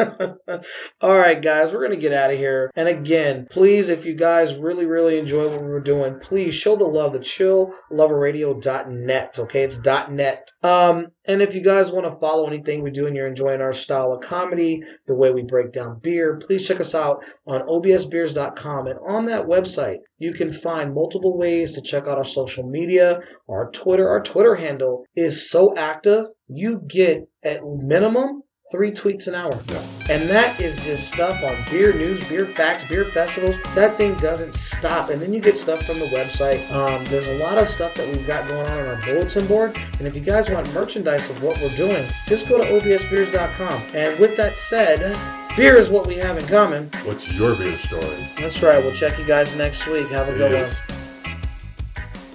All right, guys, we're going to get out of here. And again, please, if you guys really, really enjoy what we were doing, please show the love to chill lover radio dot net. Okay, it's .net. Um, and if you guys want to follow anything we do and you're enjoying our style of comedy, the way we break down beer, please check us out on O B S beers dot com. And on that website, You can find multiple ways to check out our social media. Our Twitter, our Twitter handle is so active, you get at minimum three tweets an hour. Yeah. And that is just stuff on beer news, beer facts, beer festivals. That thing doesn't stop. And then you get stuff from the website. Um, there's a lot of stuff that we've got going on on our bulletin board. And if you guys want merchandise of what we're doing, just go to O B S beers dot com. And with that said, beer is what we have in common. What's your beer story? That's right. We'll check you guys next week. Have a See good yous.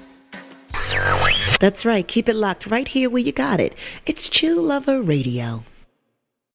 one. That's right. Keep it locked right here where you got it. It's Chill Lover Radio.